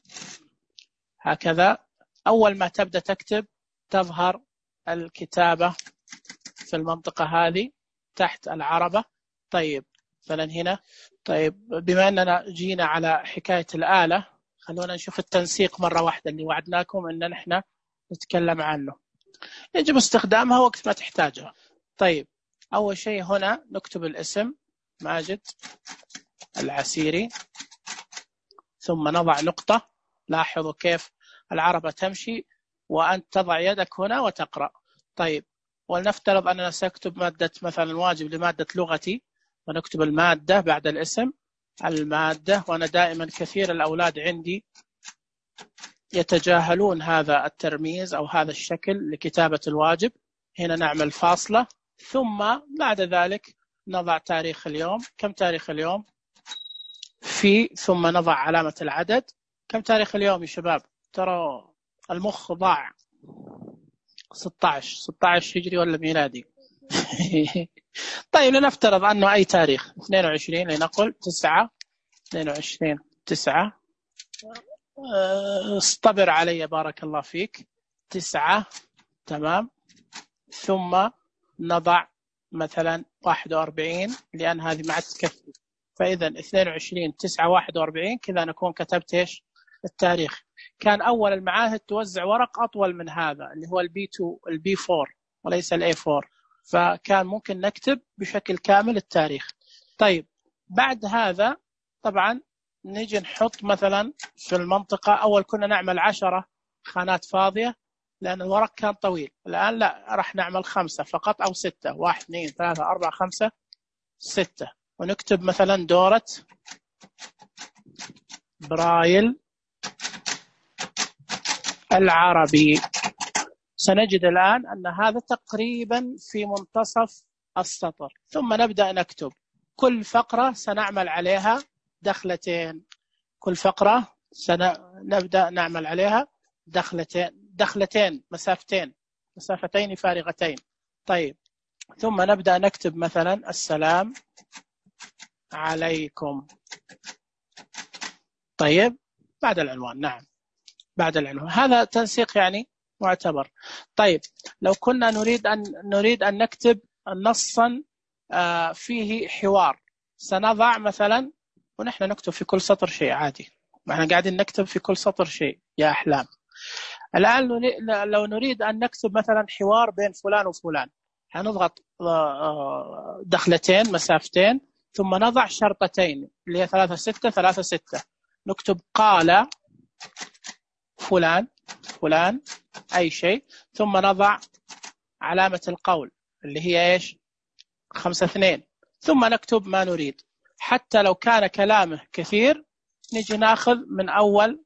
هكذا أول ما تبدأ تكتب تظهر الكتابة في المنطقة هذه تحت العربة. طيب مثلا هنا. طيب بما أننا جينا على حكاية الآلة، خلونا نشوف التنسيق مرة واحدة اللي وعدناكم أن نحن نتكلم عنه. يجب استخدامها وقت ما تحتاجها. طيب أول شيء هنا نكتب الاسم ماجد العسيري، ثم نضع نقطة. لاحظوا كيف العربة تمشي وأنت تضع يدك هنا وتقرأ. طيب ولنفترض أننا سأكتب مادة مثلا واجب لمادة لغتي، ونكتب المادة بعد الاسم، المادة. وأنا دائما كثير الأولاد عندي يتجاهلون هذا الترميز أو هذا الشكل لكتابة الواجب. هنا نعمل فاصلة، ثم بعد ذلك نضع تاريخ اليوم. كم تاريخ اليوم؟ ثم نضع علامة العدد. كم تاريخ اليوم يا شباب؟ ترى المخ ضاع. 16 هجري ولا ميلادي؟ طيب لنفترض أنه أي تاريخ، 22 لنقل 9 اصطبر علي بارك الله فيك. 9 تمام. ثم نضع مثلا 41 لأن هذه ما عاد تكفي، فإذا 22 9 41 كذا نكون كتبت إيش التاريخ. كان أول المعاهد توزع ورق أطول من هذا اللي هو البي 2 البي 4 وليس الاي 4، فكان ممكن نكتب بشكل كامل التاريخ. طيب بعد هذا طبعا نيجي نحط مثلا في المنطقة، أول كنا نعمل 10 خانات فاضية لأن الورق كان طويل. الآن لا، راح نعمل 5 فقط أو 6، 1 2 3 4 5 6، ونكتب مثلا دورة برايل العربي. سنجد الآن أن هذا تقريبا في منتصف السطر. ثم نبدأ نكتب كل فقرة سنعمل عليها دخلتين. كل فقرة سنبدأ نعمل عليها دخلتين مسافتين فارغتين. طيب ثم نبدأ نكتب مثلا السلام عليكم. طيب بعد العنوان. نعم بعد العنوان. هذا تنسيق يعني معتبر. طيب لو كنا نريد أن نكتب نصا فيه حوار، سنضع مثلا، ونحن نكتب في كل سطر شيء عادي، احنا قاعدين نكتب في كل سطر شيء يا أحلام. الآن لو نريد أن نكتب مثلا حوار بين فلان وفلان، هنضغط دخلتين مسافتين ثم نضع شرطتين اللي هي 3 6 3 6. نكتب قال فلان أي شيء، ثم نضع علامة القول اللي هي إيش 5 2، ثم نكتب ما نريد. حتى لو كان كلامه كثير نجي ناخذ من أول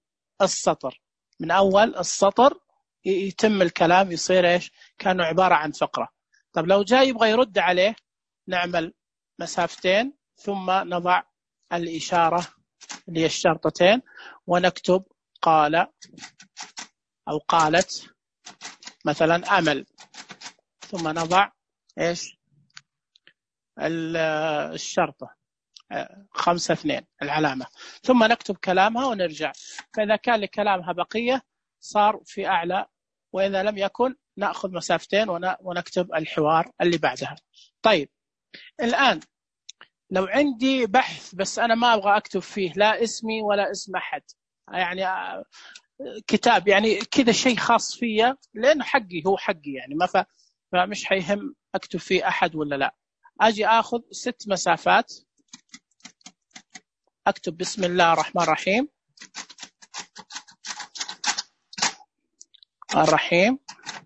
السطر يتم الكلام، يصير إيش كانه عبارة عن فقرة. طب لو جاي يبغى يرد عليه نعمل مسافتين ثم نضع الإشارة اللي هي الشرطتين ونكتب قال أو قالت مثلا أمل، ثم نضع إيش الشرطة 5 2 العلامة، ثم نكتب كلامها ونرجع. فإذا كان لكلامها بقية صار في أعلى، وإذا لم يكن نأخذ مسافتين ونكتب الحوار اللي بعدها. طيب الآن لو عندي بحث بس أنا ما أبغى أكتب فيه لا اسمي ولا اسم أحد، يعني كتاب يعني كذا شيء خاص فيا لأنه حقي، هو حقي يعني ما فمش حيهم أكتب فيه أحد ولا لا. أجي أخذ 6 مسافات، أكتب بسم الله الرحمن الرحيم الرحيم،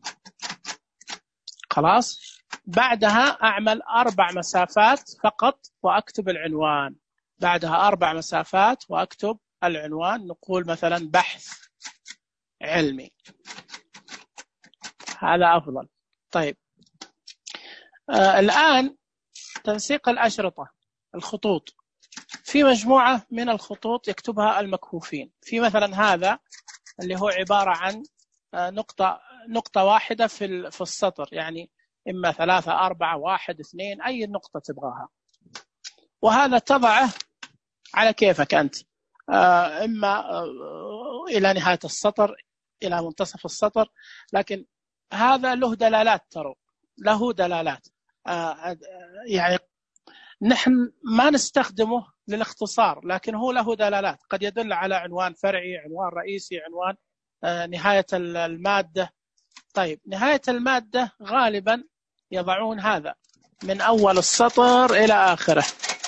خلاص. بعدها أعمل 4 مسافات فقط وأكتب العنوان، بعدها 4 مسافات وأكتب العنوان، نقول مثلا بحث علمي، هذا أفضل. طيب الآن تنسيق الأشرطة، الخطوط، في مجموعة من الخطوط يكتبها المكفوفين. في مثلا هذا اللي هو عبارة عن نقطة واحدة في السطر، يعني إما 3 4 1 2 أي نقطة تبغاها، وهذا تضعه على كيفك أنت، إما إلى نهاية السطر إلى منتصف السطر، لكن هذا له دلالات، ترى له دلالات. يعني نحن ما نستخدمه للاختصار، لكن هو له دلالات، قد يدل على عنوان فرعي، عنوان رئيسي، عنوان نهاية المادة. طيب نهاية المادة غالبا يضعون هذا من أول السطر إلى آخره،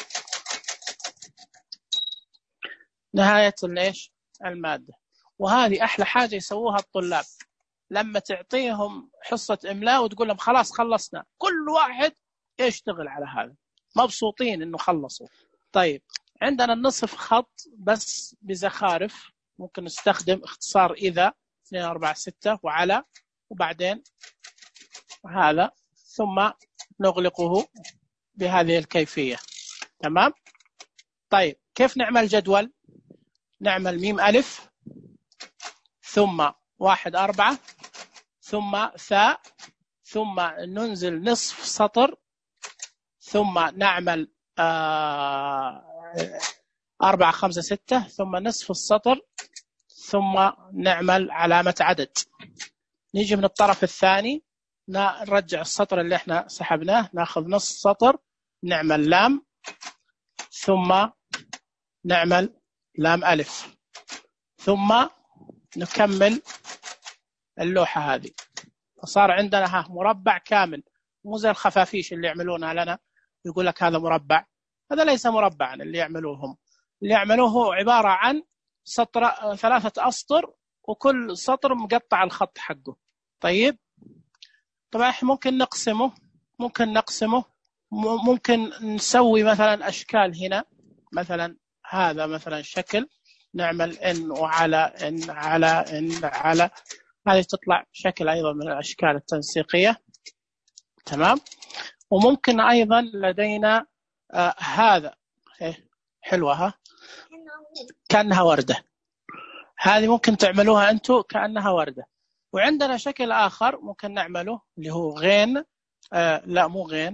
نهاية المادة. وهذه أحلى حاجة يسووها الطلاب، لما تعطيهم حصة إملاء وتقول لهم خلاص خلصنا، كل واحد يشتغل على هذا، مبسوطين إنه خلصوا. طيب عندنا النصف خط بس بزخارف، ممكن نستخدم اختصار إذا 2 4 6 وعلى، وبعدين هذا، ثم نغلقه بهذه الكيفية. تمام. طيب كيف نعمل جدول؟ نعمل ميم ألف ثم 1 4 ثم ثاء، ثم ننزل نصف سطر، ثم نعمل 4 5 6 ثم نصف السطر، ثم نعمل علامة عدد. نيجي من الطرف الثاني نرجع السطر اللي احنا سحبناه، ناخذ نص سطر، نعمل لام، ثم نعمل لام ألف، ثم نكمل اللوحة هذه، فصار عندنا مربع كامل، مو زي الخفافيش اللي يعملونها لنا يقول لك هذا مربع، هذا ليس مربعا. اللي يعملوه هو عبارة عن 3 أسطر، وكل سطر مقطع الخط حقه. طيب طبعا ممكن نقسمه، ممكن نسوي مثلا أشكال هنا، مثلا هذا مثلا شكل، نعمل إن وعلى إن على إن على، هذه تطلع شكل أيضا من الأشكال التنسيقية. تمام. وممكن أيضا لدينا هذا حلوة، كأنها وردة، هذه ممكن تعملوها أنتم كأنها وردة. وعندنا شكل آخر ممكن نعمله اللي هو غين، لا مو غين،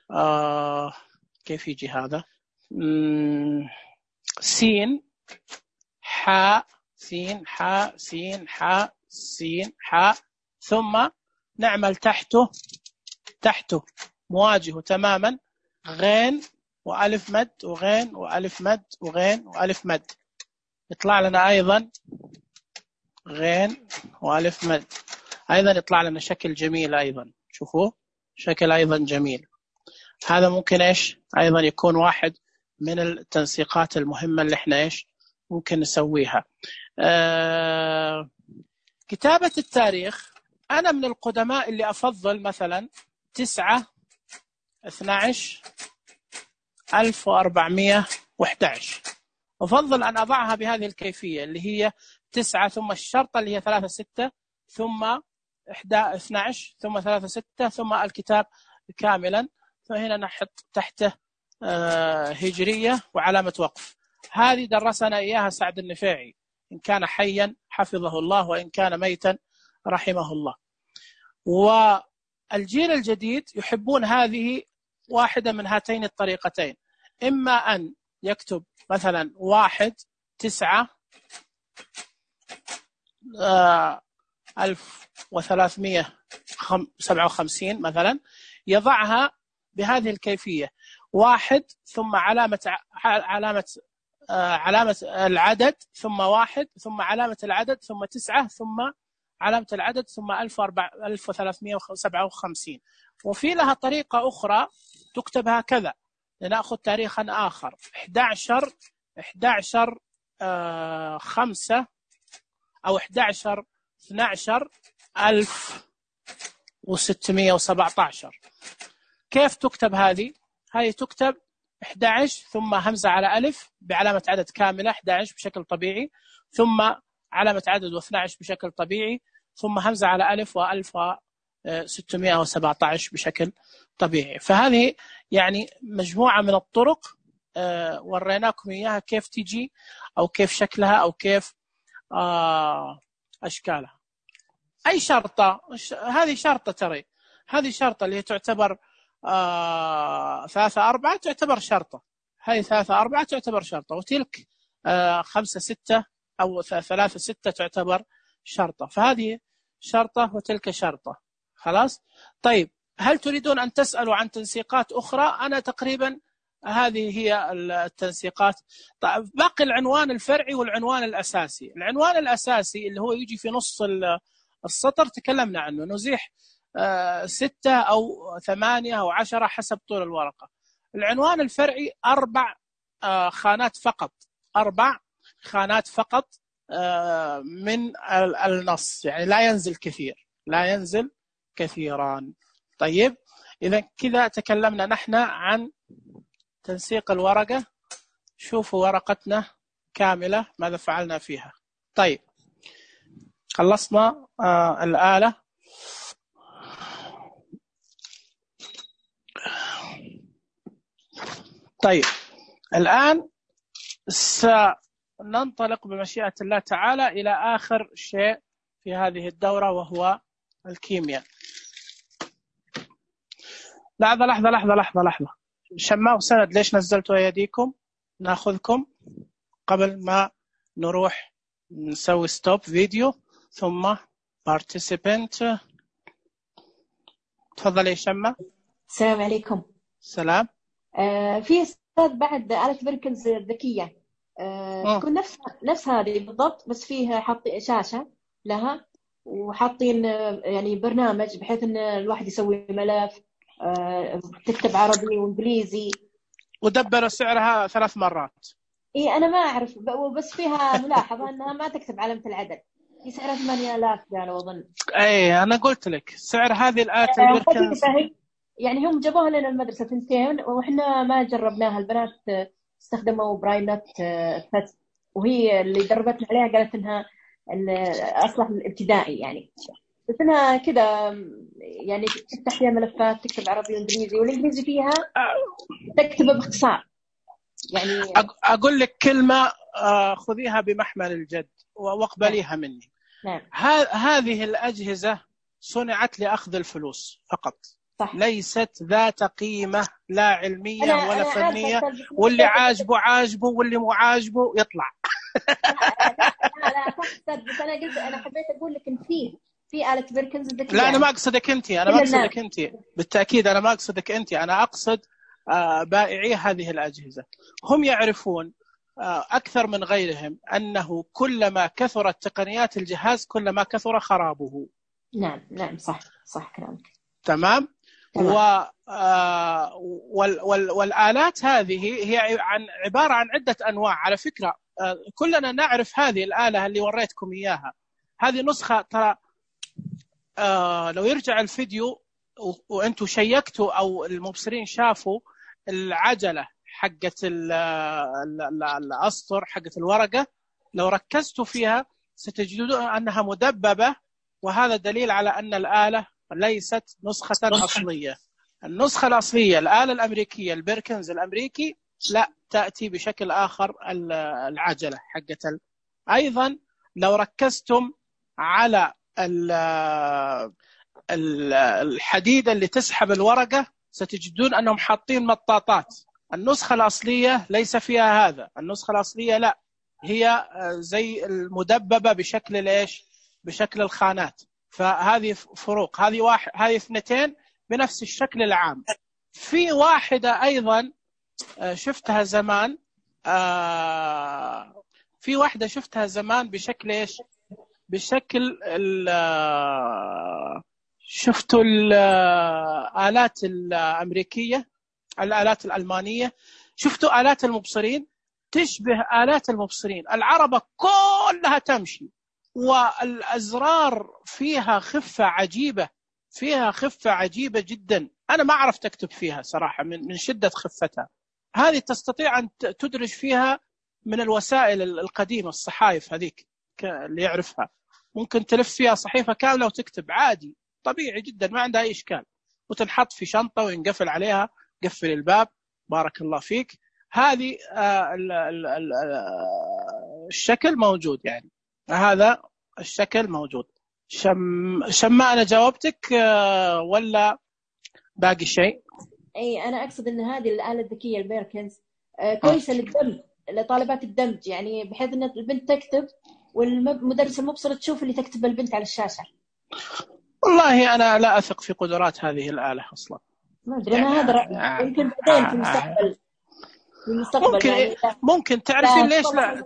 كيف يجي هذا، سين حاء سين حاء سين حاء سين حاء، ثم نعمل تحته مواجهه تماما غين وألف مد وغين وألف مد وغين وألف مد، يطلع لنا أيضا غين وألف مد، أيضا يطلع لنا شكل جميل أيضا، شوفوا شكل أيضا جميل. هذا ممكن أيضا يكون واحد من التنسيقات المهمة اللي احنا ممكن نسويها. كتابة التاريخ، أنا من القدماء اللي أفضل مثلا 9/12/1411، أفضل أن أضعها بهذه الكيفية اللي هي 9 ثم الشرطة اللي هي 3 6 ثم 12 ثم 3 6 ثم الكتاب كاملا، فهنا نحط تحته هجرية وعلامة وقف. هذه درسنا إياها سعد النفيعي، إن كان حيا حفظه الله وإن كان ميتا رحمه الله. والجيل الجديد يحبون هذه واحدة من هاتين الطريقتين، إما أن يكتب مثلا 1/9/1357 مثلا، يضعها بهذه الكيفية، 1 ثم علامة العدد ثم 1 ثم علامة العدد ثم 9 ثم علامة العدد ثم 1357. وفي لها طريقة أخرى تكتب هكذا، لنأخذ تاريخا آخر 11/5 أو 11/12/1617. كيف تكتب هذه؟ هذه تكتب 11 ثم همزة على ألف بعلامة عدد كاملة 11 بشكل طبيعي، ثم علامة عدد و12 بشكل طبيعي، ثم همزة على ألف و1617 بشكل طبيعي. فهذه يعني مجموعة من الطرق وريناكم إياها كيف تجي أو كيف شكلها أو كيف أشكالها. أي شرطة، هذه شرطة، ترى هذه شرطة اللي تعتبر 3-4 تعتبر شرطة، هذه 3-4 تعتبر شرطة، وتلك 5-6 أو 3-6 تعتبر شرطة. فهذه شرطة وتلك شرطة. خلاص. طيب هل تريدون أن تسألوا عن تنسيقات أخرى؟ أنا تقريبا هذه هي التنسيقات. طيب باقي العنوان الفرعي والعنوان الأساسي. العنوان الأساسي اللي هو يجي في نص السطر تكلمنا عنه، نزيح 6 أو 8 أو 10 حسب طول الورقة. العنوان الفرعي 4 خانات فقط، 4 خانات فقط من النص، يعني لا ينزل كثير، لا ينزل كثيرا. طيب إذا كذا تكلمنا نحن عن تنسيق الورقة. شوفوا ورقتنا كاملة ماذا فعلنا فيها. طيب خلصنا الآلة. طيب الآن سننطلق بمشيئة الله تعالى إلى آخر شيء في هذه الدورة وهو الكيمياء. لحظة. شماء وسند، ليش نزلتوا أيديكم؟ ناخذكم قبل ما نروح نسوي ستوب فيديو ثم participant. تفضل يا شماء. السلام عليكم. سلام. في أستاذ بعد آلة بيركنز الذكية تكون نفس هذه بالضبط، بس فيها حاطين شاشة لها وحاطين يعني برنامج بحيث إن الواحد يسوي ملف تكتب عربي وإنجليزي. ودبر سعرها 3 مرات. إيه أنا ما أعرف، بس فيها ملاحظة أنها ما تكتب علامة العدد. في سعرها 8000 قالوا أظن. أي أنا قلت لك سعر هذه الآلة البيركنز يعني هم جابوها لنا المدرسة 2 وإحنا ما جربناها. البنات استخدموا براينت وهي اللي دربتنا عليها قالت إنها أصلح الابتدائي يعني، بس إنها كذا يعني تفتح فيها ملفات تكتب عربي وإنجليزي، والإنجليزي فيها تكتبه باختصار. يعني أقول لك كلمة خذيها بمحمل الجد واقبليها مني. نعم. هذه الأجهزة صنعت لأخذ الفلوس فقط. صح. ليست ذات قيمة لا علمية ولا فنية، واللي عاجبه عاجبه واللي مو عاجبه يطلع. لا تقصد، بس أنا حبيت أقول لك إن في آلة بيركنز الذكية. لا أنا ما أقصدك أنت، بالتأكيد أنا ما أقصدك أنت، أنا أقصد بائعي هذه الأجهزة. هم يعرفون أكثر من غيرهم أنه كلما كثرت تقنيات الجهاز كلما كثر خرابه. نعم صح كلامك. تمام. والآلات هذه هي عبارة عن عدة أنواع على فكرة. كلنا نعرف هذه الآلة اللي وريتكم إياها، هذه نسخة ترى. لو يرجع الفيديو وأنتوا شيكتوا أو المبصرين شافوا العجلة حقت الأسطر حقت الورقة، لو ركزتوا فيها ستجدون أنها مدببة، وهذا دليل على أن الآلة ليست نسخة أصلية. النسخة الأصلية الآلة الأمريكية البيركنز الأمريكي لا تأتي بشكل آخر. العجلة حقت أيضا لو ركزتم على الحديدة اللي تسحب الورقة ستجدون أنهم حاطين مطاطات. النسخة الأصلية ليس فيها هذا. النسخة الأصلية لا، هي زي المدببة بشكل إيش؟ بشكل الخانات. فهذه فروق. هذه 2 بنفس الشكل العام. في واحدة أيضا شفتها زمان. في واحدة شفتها زمان بشكل إيش؟ بشكل شفتوا الآلات الأمريكية، الآلات الألمانية، شفتوا آلات المبصرين تشبه آلات المبصرين. العربة كلها تمشي، والأزرار فيها خفة عجيبة، فيها خفة عجيبة جدا. أنا ما عرفت أكتب فيها صراحة من شدة خفتها. هذه تستطيع أن تدرج فيها من الوسائل القديمة، الصحائف هذيك اللي يعرفها، ممكن تلف فيها صحيفة كاملة وتكتب عادي طبيعي جدا، ما عندها أي إشكال، وتنحط في شنطة وينقفل عليها، قفل الباب، بارك الله فيك. هذه الشكل موجود، يعني هذا الشكل موجود. شما أنا جاوبتك ولا باقي شيء؟ اي انا اقصد ان هذه الاله الذكيه البيركنز كويسه للدمج، لطالبات الدمج، يعني بحيث ان البنت تكتب والمدرس المبصر تشوف اللي تكتب البنت على الشاشه. والله انا لا اثق في قدرات هذه الاله اصلا. ما ادري، انا هذا رايي. يمكن بعدين في المستقبل، ممكن يعني ممكن تعرفين ليش لا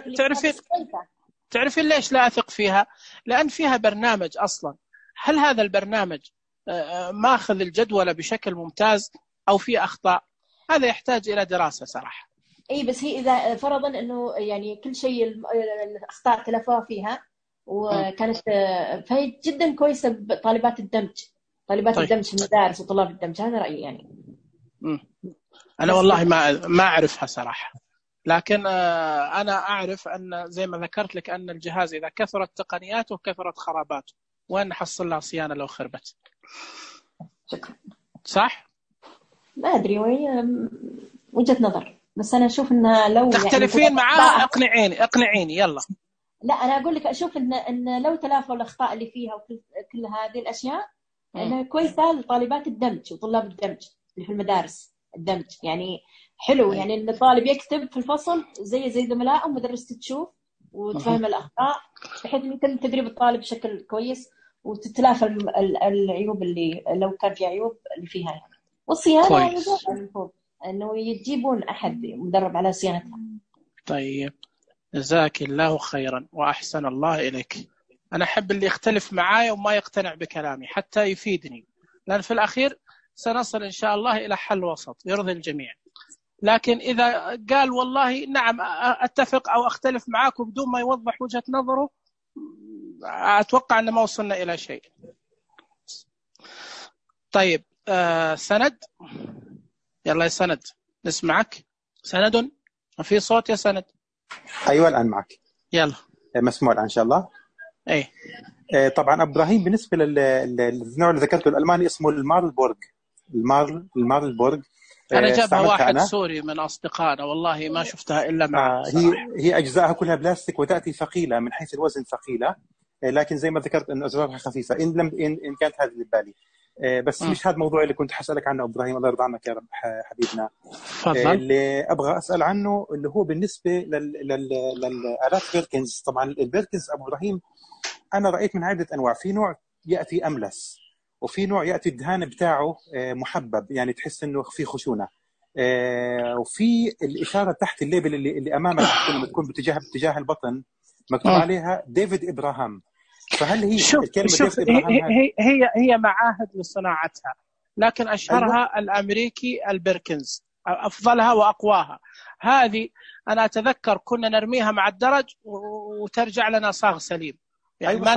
تعرفين ليش لا اثق فيها؟ لان فيها برنامج اصلا. هل هذا البرنامج ماخذ الجدول بشكل ممتاز او في اخطاء؟ هذا يحتاج الى دراسه صراحه. اي بس هي اذا فرضا انه يعني كل شيء الاخطاء تلافوها فيها وكانت، فهي جدا كويسه بطالبات الدمج، طالبات الدمج في المدارس وطلاب الدمج. هذا رايي يعني. انا والله ما اعرفها صراحه، لكن انا اعرف ان زي ما ذكرت لك ان الجهاز اذا كثرت تقنياته كثرت خراباته، وين نحصل لها صيانه لو خربت؟ شكرا. صح؟ ما ادري، وهي وجهه نظر، بس انا اشوف انها لو تختلفين يعني معاه اقنعيني يلا. لا انا اقول لك اشوف ان لو تلافوا الاخطاء اللي فيها وكل هذه الاشياء انها كويسه لطالبات الدمج وطلاب الدمج اللي في المدارس الدمج. يعني حلو يعني ان الطالب يكتب في الفصل زي زملائه، ومدرسته تشوف وتفهم الاخطاء، بحيث ان يتم تدريب الطالب بشكل كويس وتتلافى العيوب اللي لو كان في عيوب اللي فيها يعني. والصيانه المفروض انه يجيبون احد مدرب على صيانتها. طيب جزاك الله خيرا واحسن الله اليك. انا احب اللي يختلف معاي وما يقتنع بكلامي حتى يفيدني، لان في الاخير سنصل ان شاء الله الى حل وسط يرضي الجميع. لكن اذا قال والله نعم اتفق او اختلف معاكم بدون ما يوضح وجهة نظره، اتوقع ان ما وصلنا الى شيء. طيب سند، يلا يا سند نسمعك. سند، ما في صوت يا سند؟ ايوه الان معك. يلا مسموع الان ان شاء الله. ايه طبعا ابو ابراهيم بالنسبه للنوع اللي ذكرته الالماني اسمه المارلبورغ. المارلبورغ انا جابها واحد سوري من اصدقائنا، والله ما شفتها الا معه. هي اجزائها كلها بلاستيك وتاتي ثقيله من حيث الوزن، ثقيله، لكن زي ما ذكرت ان ازرارها خفيفه ان كانت هذه اللي ببالي. بس مش هذا الموضوع اللي كنت حسألك عنه ابراهيم، الله يرضى عنك يا رب حبيبنا. اللي ابغى اسال عنه اللي هو بالنسبه للآلات بيركنز. طبعا البيركنز ابو ابراهيم انا رايت من عده انواع. في نوع ياتي املس، وفي نوع ياتي الدهان بتاعه محبب، يعني تحس انه في خشونه، وفي الاشاره تحت الليبل اللي امامك لما تكون باتجاه البطن مكتوب عليها ديفيد ابراهام. فهل هي شوف هي معاهد لصناعتها، لكن اشهرها أيوة. الامريكي البيركنز افضلها واقواها. هذه انا اتذكر كنا نرميها مع الدرج وترجع لنا صاغ سليم، يعني أيوة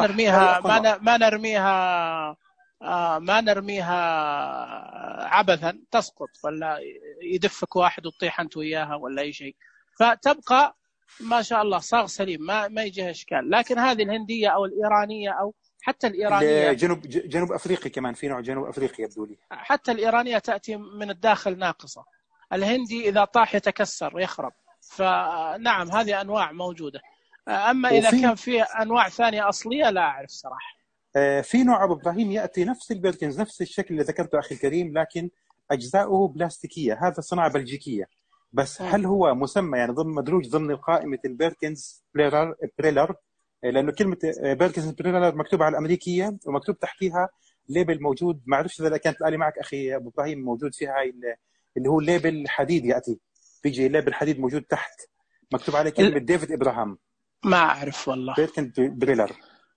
ما نرميها عبثا تسقط ولا يدفك واحد وتطيح انت وياها ولا اي شيء، فتبقى ما شاء الله صاغ سليم، ما يجيها اشكال. لكن هذه الهنديه او الايرانيه او حتى الايرانيه جنوب افريقيا، كمان في نوع جنوب افريقيا يبدو لي، حتى الايرانيه تاتي من الداخل ناقصه. الهندي اذا طاح يتكسر ويخرب. فنعم هذه انواع موجوده. اما اذا كان في انواع ثانيه اصليه لا اعرف صراحه. في نوع ابو ابراهيم ياتي نفس البيركنز، نفس الشكل اللي ذكرته اخي الكريم، لكن اجزاؤه بلاستيكيه. هذا صناعه بلجيكيه، بس هل هو مسمى يعني مدروج ضمن قائمه البيركنز بريلر؟ لانه كلمه بيركنز بريلر مكتوبه على الامريكيه ومكتوب تحتيها ليبل موجود، ما اعرفش اذا كانت الآلة معك اخي ابو ابراهيم موجود فيها هاي اللي هو ليبل حديد يأتي، بيجي ليبل حديد موجود تحت مكتوب عليه كلمة ديفيد إبراهام. ما أعرف والله. بيركن بريلر.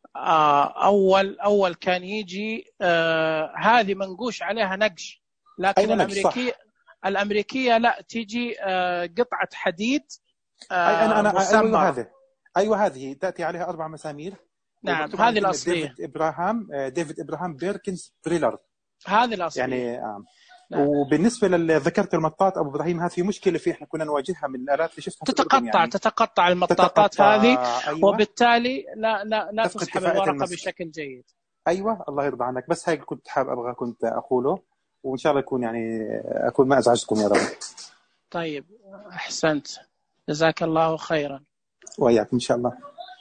أول كان يجي هذه منقوش عليها نقش، لكن أيوة الأمريكية لا تيجي قطعة حديد أنا مسمرة. أيوة هذه تأتي عليها 4 مسامير. نعم هذه الأصلية. ديفيد إبراهام بيركنز بريلر، هذه الأصلية يعني نعم. وبالنسبة ذكرت المطاط أبو إبراهيم، هذه في مشكلة فيه، إحنا كنا نواجهها من الآلات اللي شفتها تتقطع المطاطات هذه. أيوة. وبالتالي لا تسحب الورقة بشكل جيد. أيوة الله يرضى عنك، بس هاي كنت حابب كنت أقوله، وإن شاء الله يكون يعني أكون ما أزعجكم يا رب. طيب أحسنت، جزاك الله خيرا. وإياكم إن شاء الله.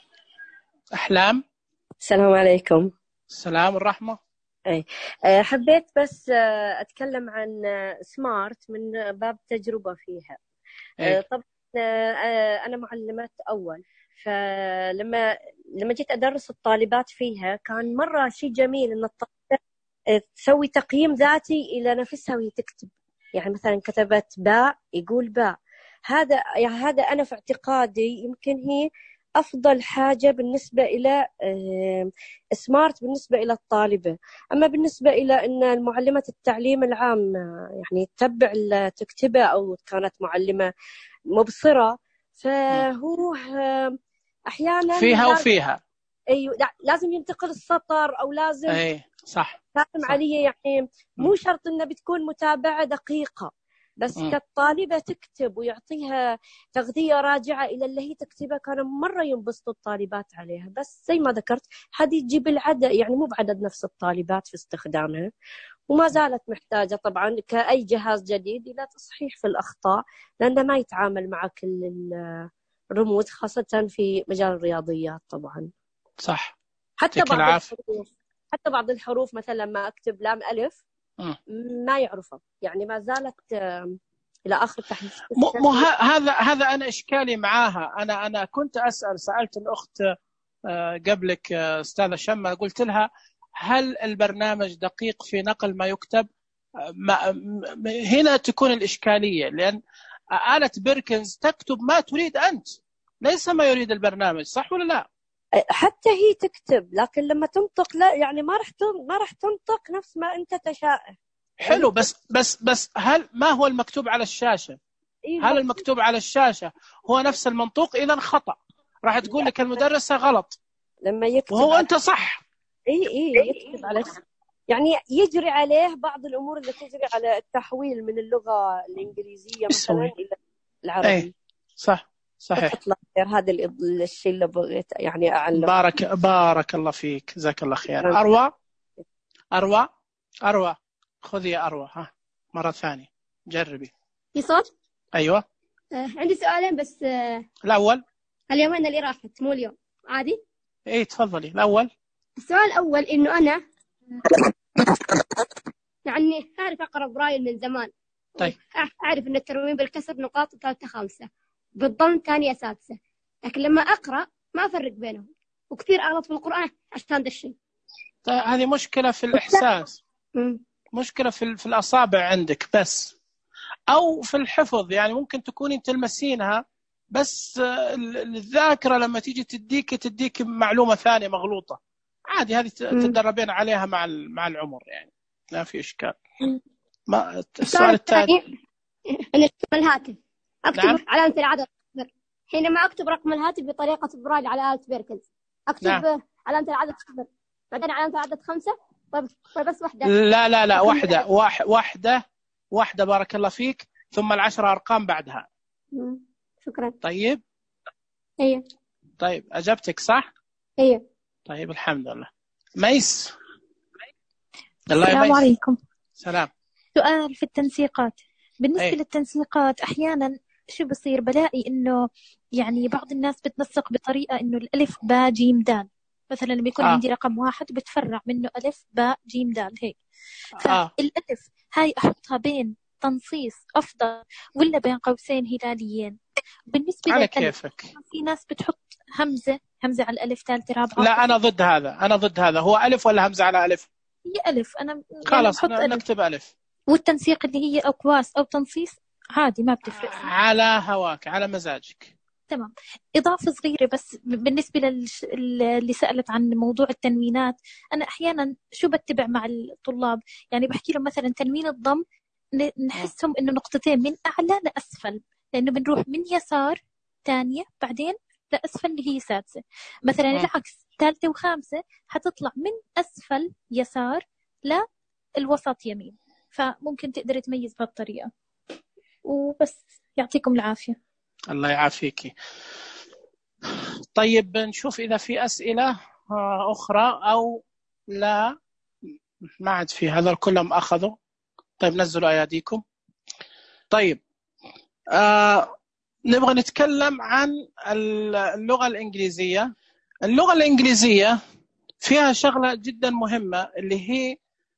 أحلام. السلام عليكم. السلام والرحمة. أي حبيت بس أتكلم عن سمارت من باب تجربة فيها. طبعا أنا معلمة أول، فلما جيت أدرس الطالبات فيها كان مرة شيء جميل إن الطالبة تسوي تقييم ذاتي إلى نفسها وهي تكتب. يعني مثلا كتبت باء يقول باء، هذا أنا في اعتقادي يمكن هي أفضل حاجة بالنسبة إلى سمارت بالنسبة إلى الطالبة. أما بالنسبة إلى أن المعلمة التعليم العام يعني تتبع تكتبه أو كانت معلمة مبصرة، فهو أحيانا وفيها أيوة لازم ينتقل السطر أو لازم صح فاهم علي، يعني مو شرط إنه بتكون متابعة دقيقة، بس كالطالبة تكتب ويعطيها تغذية راجعة إلى اللي هي تكتبه كانوا مرة ينبسطوا الطالبات عليها. بس زي ما ذكرت هذه تجيب العدد، يعني مو بعدد نفس الطالبات في استخدامها، وما زالت محتاجة طبعا كأي جهاز جديد إلى تصحيح في الأخطاء، لأنه ما يتعامل مع كل الرموز خاصة في مجال الرياضيات طبعا. صح. حتى بعض الحروف مثلا ما أكتب لام ألف ما يعرفه، يعني ما زالت إلى آخر تحديث. هذا أنا إشكالي معاها. أنا كنت سألت الأخت قبلك أستاذة شمة، قلت لها هل البرنامج دقيق في نقل ما يكتب؟ هنا تكون الإشكالية، لأن آلة بيركنز تكتب ما تريد أنت، ليس ما يريد البرنامج، صح ولا لا؟ حتى هي تكتب، لكن لما تنطق لا، يعني ما راح تنطق نفس ما أنت تشاء. حلو، بس هل ما هو المكتوب على الشاشة؟ هل المكتوب على الشاشة هو نفس المنطوق؟ إذا خطأ، راح تقول لك المدرسة غلط لما يكتب وهو أنت صح. يكتب على يعني يجري عليه بعض الأمور اللي تجري على التحويل من اللغة الإنجليزية مثلا إلى العربي. صح صحيح. هذا الشيء اللي بغيت يعني أعلم. بارك الله فيك، جزاك الله خير. أروى خذي يا أروى، مرة ثانية جربي. في صوت؟ أيوة. عندي سؤالين بس. الأول اليومين اللي راحت مو اليوم عادي؟ تفضلي. الأول، السؤال الأول إنه أنا يعني أعرف أقرأ برايل من زمان. طيب. أعرف إن التنوين بالكسر نقاط 3 5 بالضم 2 6، لكن لما أقرأ ما أفرق بينهم، وكثير أغلط في القرآن عشان ده الشيء. طيب هذه مشكلة في الإحساس، مشكلة في الأصابع عندك بس، أو في الحفظ. يعني ممكن تكوني تلمسينها بس الذاكرة لما تيجي تديك معلومة ثانية مغلوطة. عادي، هذه تدربين عليها مع العمر، يعني لا في إشكال. السؤال الثاني أن الهاتف أكتب نعم. علامة العدد صفر، حينما أكتب رقم الهاتف بطريقة برايل على آلة بيركنز أكتب نعم. علامة العدد صفر، بعدين علامة العدد 5، بس واحدة. لا واحدة بارك الله فيك، ثم 10 أرقام بعدها. شكرا. طيب. ايه. طيب أجبتك صح؟ ايه. طيب الحمد لله. ميس. السلام عليكم. سلام. سؤال في التنسيقات. بالنسبة للتنسيقات أحيانا شو بصير؟ بلاقي إنه يعني بعض الناس بتنسق بطريقة إنه الألف باء جيم دال، مثلا لما يكون عندي رقم 1 بتفرع منه ألف باء جيم دال هيك. فالألف هاي أحطها بين تنصيص أفضل ولا بين قوسين هلاليين؟ بالنسبة على للألف كيفك. في ناس بتحط همزة على الألف ثالثة رابعة. لا أنا ضد هذا. هو ألف ولا همزة على ألف؟ هي ألف. أنا خلاص يعني نكتب ألف. والتنسيق اللي هي أقواس أو تنصيص عادي ما بتفرق. على هواك، على مزاجك. تمام. إضافة صغيرة بس بالنسبة اللي سألت عن موضوع التنوينات، أنا أحيانا شو بتبع مع الطلاب، يعني بحكي لهم مثلا تنوين الضم نحسهم إنه نقطتين من أعلى لأسفل، لأنه بنروح من يسار ثانية بعدين لأسفل اللي هي سادسة. مثلا العكس ثالثة وخامسة حتطلع من أسفل يسار للوسط يمين، فممكن تقدر تميز بهالطريقة. وبس، يعطيكم العافية. الله يعافيك. طيب نشوف إذا في أسئلة أخرى أو لا. ما عاد في، هذا كلهم أخذوا. طيب نزلوا أياديكم. طيب نبغى نتكلم عن اللغة الإنجليزية. اللغة الإنجليزية فيها شغلة جدا مهمة اللي هي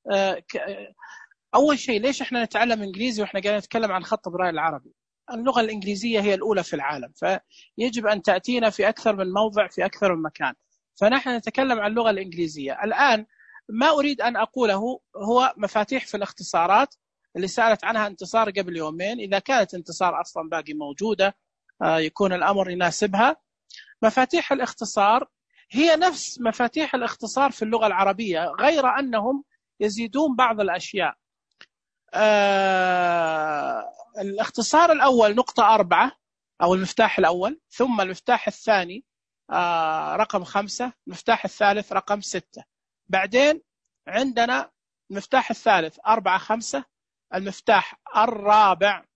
أول شيء ليش إحنا نتعلم إنجليزي وإحنا قاعدين نتكلم عن خط برايل العربي؟ اللغة الإنجليزية هي الأولى في العالم، فيجب أن تأتينا في أكثر من موضع في أكثر من مكان، فنحن نتكلم عن اللغة الإنجليزية. الآن ما أريد أن أقوله هو مفاتيح في الاختصارات اللي سألت عنها انتصار قبل يومين. إذا كانت انتصار أصلا باقي موجودة يكون الأمر يناسبها. مفاتيح الاختصار هي نفس مفاتيح الاختصار في اللغة العربية، غير أنهم يزيدون بعض الأشياء. الاختصار الأول نقطة 4 أو المفتاح الأول، ثم المفتاح الثاني رقم 5، المفتاح الثالث رقم 6، بعدين عندنا المفتاح الثالث 4 5، المفتاح الرابع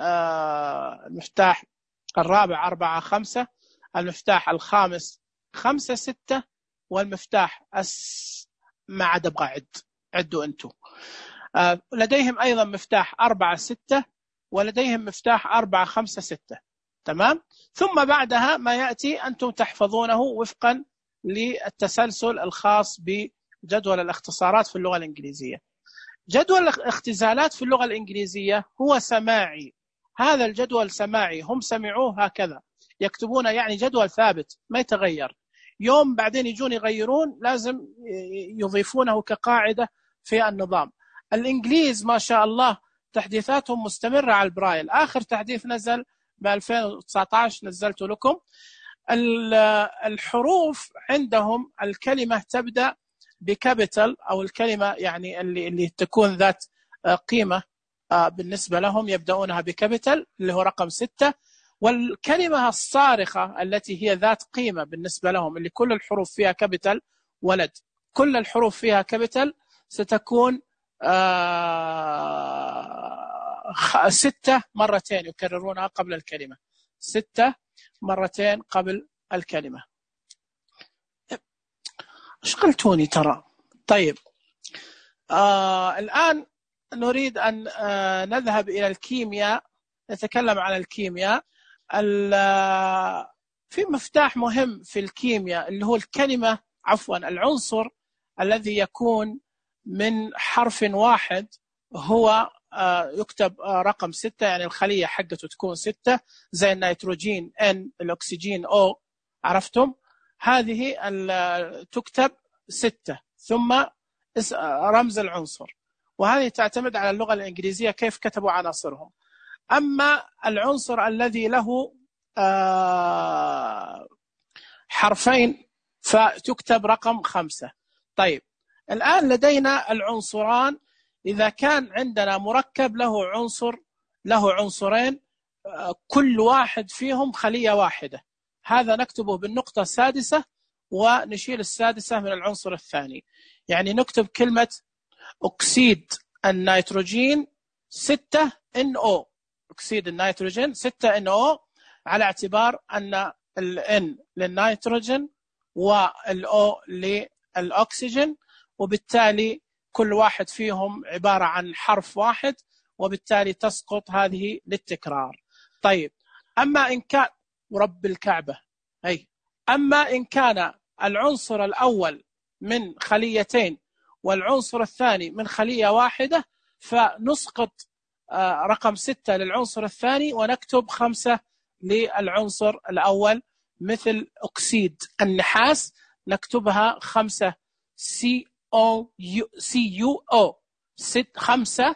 4 5، المفتاح الخامس 5 6، والمفتاح ما عاد أبغى عدوا أنتم. لديهم أيضا مفتاح 4 6، ولديهم مفتاح 4 5 6. تمام. ثم بعدها ما يأتي أنتم تحفظونه وفقا للتسلسل الخاص بجدول الاختصارات في اللغة الإنجليزية. جدول الاختزالات في اللغة الإنجليزية هو سماعي. هذا الجدول سماعي، هم سمعوه هكذا يكتبون، يعني جدول ثابت ما يتغير. يوم بعدين يجون يغيرون لازم يضيفونه كقاعدة في النظام. الإنجليز ما شاء الله تحديثاتهم مستمرة على البرايل. آخر تحديث نزل ب 2019 نزلت لكم. الحروف عندهم الكلمة تبدأ بكابيتال، أو الكلمة يعني اللي تكون ذات قيمة بالنسبة لهم يبدأونها بكابيتال اللي هو رقم 6. والكلمة الصارخة التي هي ذات قيمة بالنسبة لهم اللي كل الحروف فيها كابيتال، ولد كل الحروف فيها كابيتال، ستكون 6 مرتين يكررونها قبل الكلمة، 6 مرتين قبل الكلمة. اشغلتوني ترى. طيب الآن نريد أن نذهب إلى الكيمياء، نتكلم عن الكيمياء. في مفتاح مهم في الكيمياء اللي هو الكلمة، عفوا العنصر الذي يكون من حرف واحد هو يكتب رقم 6، يعني الخلية حقته تكون 6 زي النيتروجين N، الأكسجين O، عرفتم؟ هذه تكتب 6 ثم رمز العنصر، وهذه تعتمد على اللغة الإنجليزية كيف كتبوا عناصرهم. أما العنصر الذي له حرفين فتكتب رقم 5. طيب الآن لدينا العنصران. إذا كان عندنا مركب له عنصرين كل واحد فيهم خلية واحدة، هذا نكتبه بالنقطة 6 ونشيل 6 من العنصر الثاني. يعني نكتب كلمة أكسيد النيتروجين 6NO، أكسيد النيتروجين 6NO، على اعتبار أن الN للنيتروجين والO للأكسجين، وبالتالي كل واحد فيهم عبارة عن حرف واحد، وبالتالي تسقط هذه للتكرار. طيب أما إن كان ورب الكعبة أما إن كان العنصر الأول من خليتين والعنصر الثاني من خلية واحدة، فنسقط رقم 6 للعنصر الثاني ونكتب 5 للعنصر الأول. مثل أكسيد النحاس نكتبها 5 CuO، 5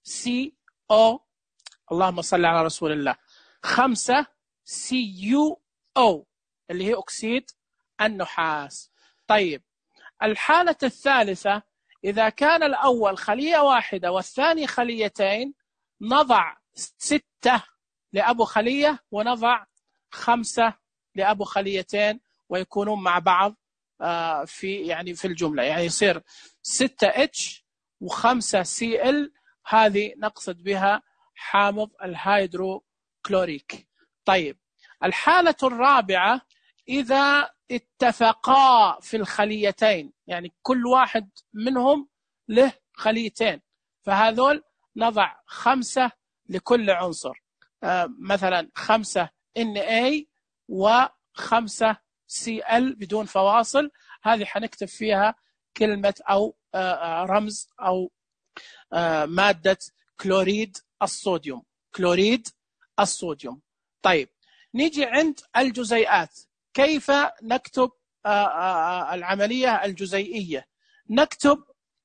CO، اللهم صل على رسول الله، 5 CuO اللي هي أكسيد النحاس. طيب الحالة الثالثة إذا كان الأول خلية واحدة والثاني خليتين، نضع 6 لأبو خلية ونضع 5 لأبو خليتين ويكونون مع بعض في الجملة، يعني يصير 6H و5 Cl، هذه نقصد بها حامض الهيدروكلوريك. طيب الحالة الرابعة إذا اتفقا في الخليتين، يعني كل واحد منهم له خليتين، فهذول نضع 5 لكل عنصر، مثلا 5 Na و5 Cl بدون فواصل، هذه حنكتب فيها كلمة أو رمز أو مادة كلوريد الصوديوم، كلوريد الصوديوم. طيب نيجي عند الجزيئات، كيف نكتب العملية الجزيئية؟ نكتب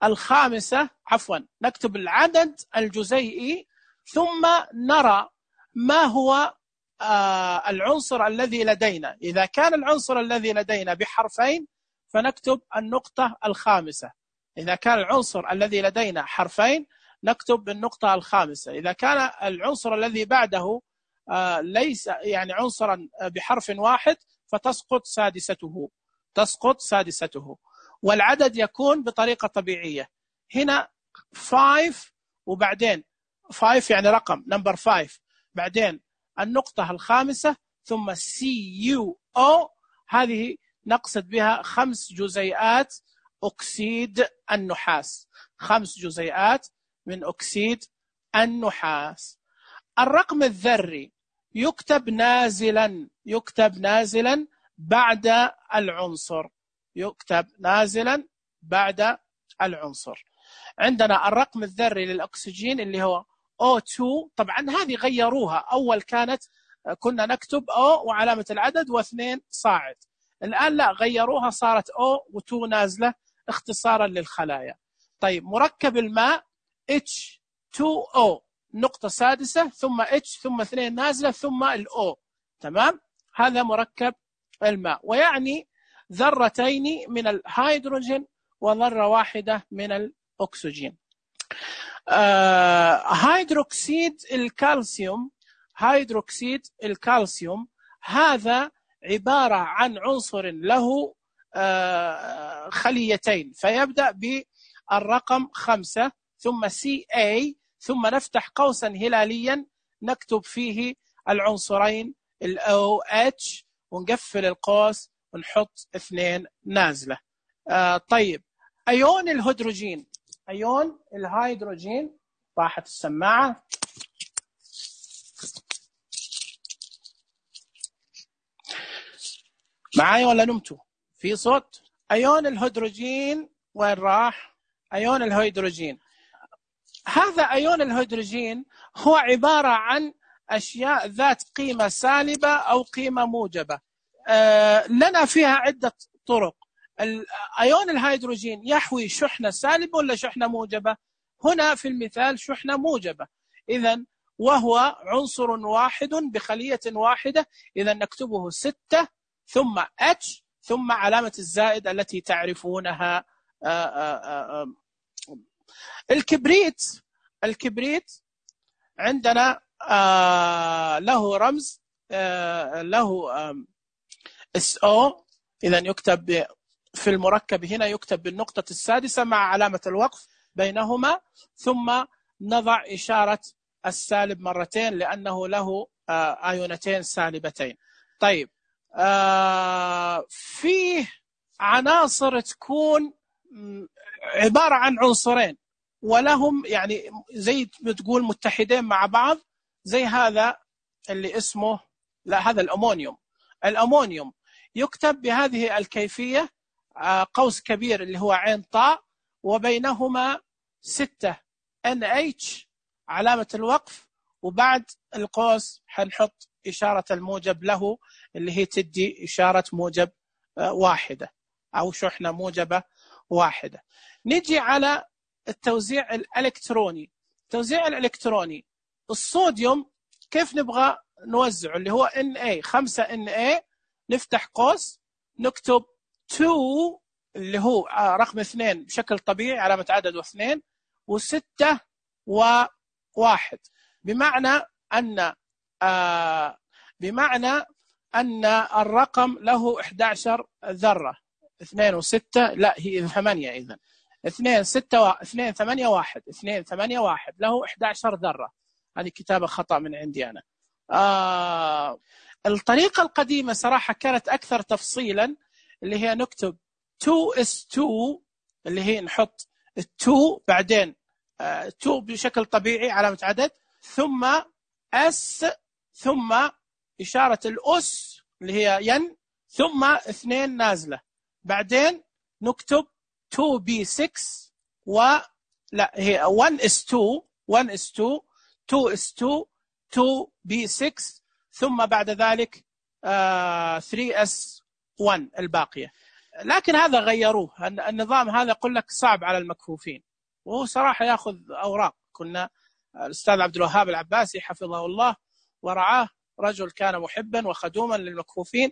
نكتب العدد الجزيئي، ثم نرى ما هو العنصر الذي لدينا. إذا كان العنصر الذي لدينا بحرفين فنكتب النقطة الخامسة، إذا كان العنصر الذي لدينا حرفين نكتب بالنقطة الخامسة، إذا كان العنصر الذي بعده ليس يعني عنصرا بحرف واحد فتسقط سادسته، والعدد يكون بطريقة طبيعية. هنا 5 وبعدين 5 يعني رقم نمبر 5، بعدين النقطة الخامسة ثم CuO، هذه نقصد بها 5 جزيئات أكسيد النحاس، 5 جزيئات من أكسيد النحاس. الرقم الذري يكتب نازلا بعد العنصر، عندنا الرقم الذري للأكسجين اللي هو O2. طبعا هذه غيروها، أول كنا نكتب O وعلامة العدد و2 صاعد، الآن لا، غيروها صارت O و2 نازلة اختصارا للخلايا. طيب مركب الماء H2O نقطة سادسة ثم H ثم 2 نازلة ثم الO، تمام؟ هذا مركب الماء، ويعني ذرتين من الهيدروجين وذرة واحدة من الأكسجين. هيدروكسيد الكالسيوم هذا عبارة عن عنصر له خليتين، فيبدأ بالرقم 5 ثم Ca ثم نفتح قوسا هلاليا نكتب فيه العنصرين OH ونقفل القوس ونحط 2 نازلة. طيب أيون الهيدروجين راحت السماعة. معايا ولا نمتوا؟ في صوت؟ أيون الهيدروجين وين راح؟ أيون الهيدروجين، هذا أيون الهيدروجين هو عبارة عن أشياء ذات قيمة سالبة أو قيمة موجبة. لنا فيها عدة طرق. أيون الهيدروجين يحوي شحنة سالبة ولا شحنة موجبة؟ هنا في المثال شحنة موجبة، إذن وهو عنصر واحد بخلية واحدة، إذن نكتبه 6 ثم H ثم علامة الزائد التي تعرفونها. الكبريت عندنا له رمز، له SO، إذن يكتب في المركب هنا يكتب بالنقطة السادسة مع علامة الوقف بينهما، ثم نضع إشارة السالب مرتين لأنه له آيونتين سالبتين. طيب فيه عناصر تكون عبارة عن عنصرين ولهم يعني زي بتقول متحدين مع بعض، زي هذا اللي اسمه، لا هذا الأمونيوم يكتب بهذه الكيفية، قوس كبير اللي هو عين طاء وبينهما 6 NH علامة الوقف، وبعد القوس حنحط إشارة الموجب له اللي هي تدي إشارة موجب واحدة أو شحنة موجبة واحدة. نجي على التوزيع الإلكتروني. توزيع الإلكتروني. الصوديوم كيف نبغى نوزعه؟ اللي هو Na 5 Na، نفتح قوس نكتب 2 اللي هو رقم 2 بشكل طبيعي علامة عدد و2، و6 و1، بمعنى أن الرقم له 11 ذرة. 2 و6 لا، هي 8 إذن 2 6 2 8 1 2 8 1 له 11 ذرة. هذه كتابة خطأ من عندي أنا. الطريقة القديمة صراحة كانت أكثر تفصيلا، اللي هي نكتب 2s2 اللي هي نحط 2 بعدين 2 بشكل طبيعي علامة عدد، ثم S ثم إشارة الأس اللي هي ين، ثم 2 نازلة، بعدين نكتب 2b6 لا هي 1s2 1s2 2s2 2b6 ثم بعد ذلك 3s1 الباقية. لكن هذا غيروه، النظام هذا أقول لك صعب على المكفوفين، وهو صراحة يأخذ أوراق. كنا الأستاذ عبد الوهاب العباسي حفظه الله ورعاه، رجل كان محبا وخدوما للمكفوفين،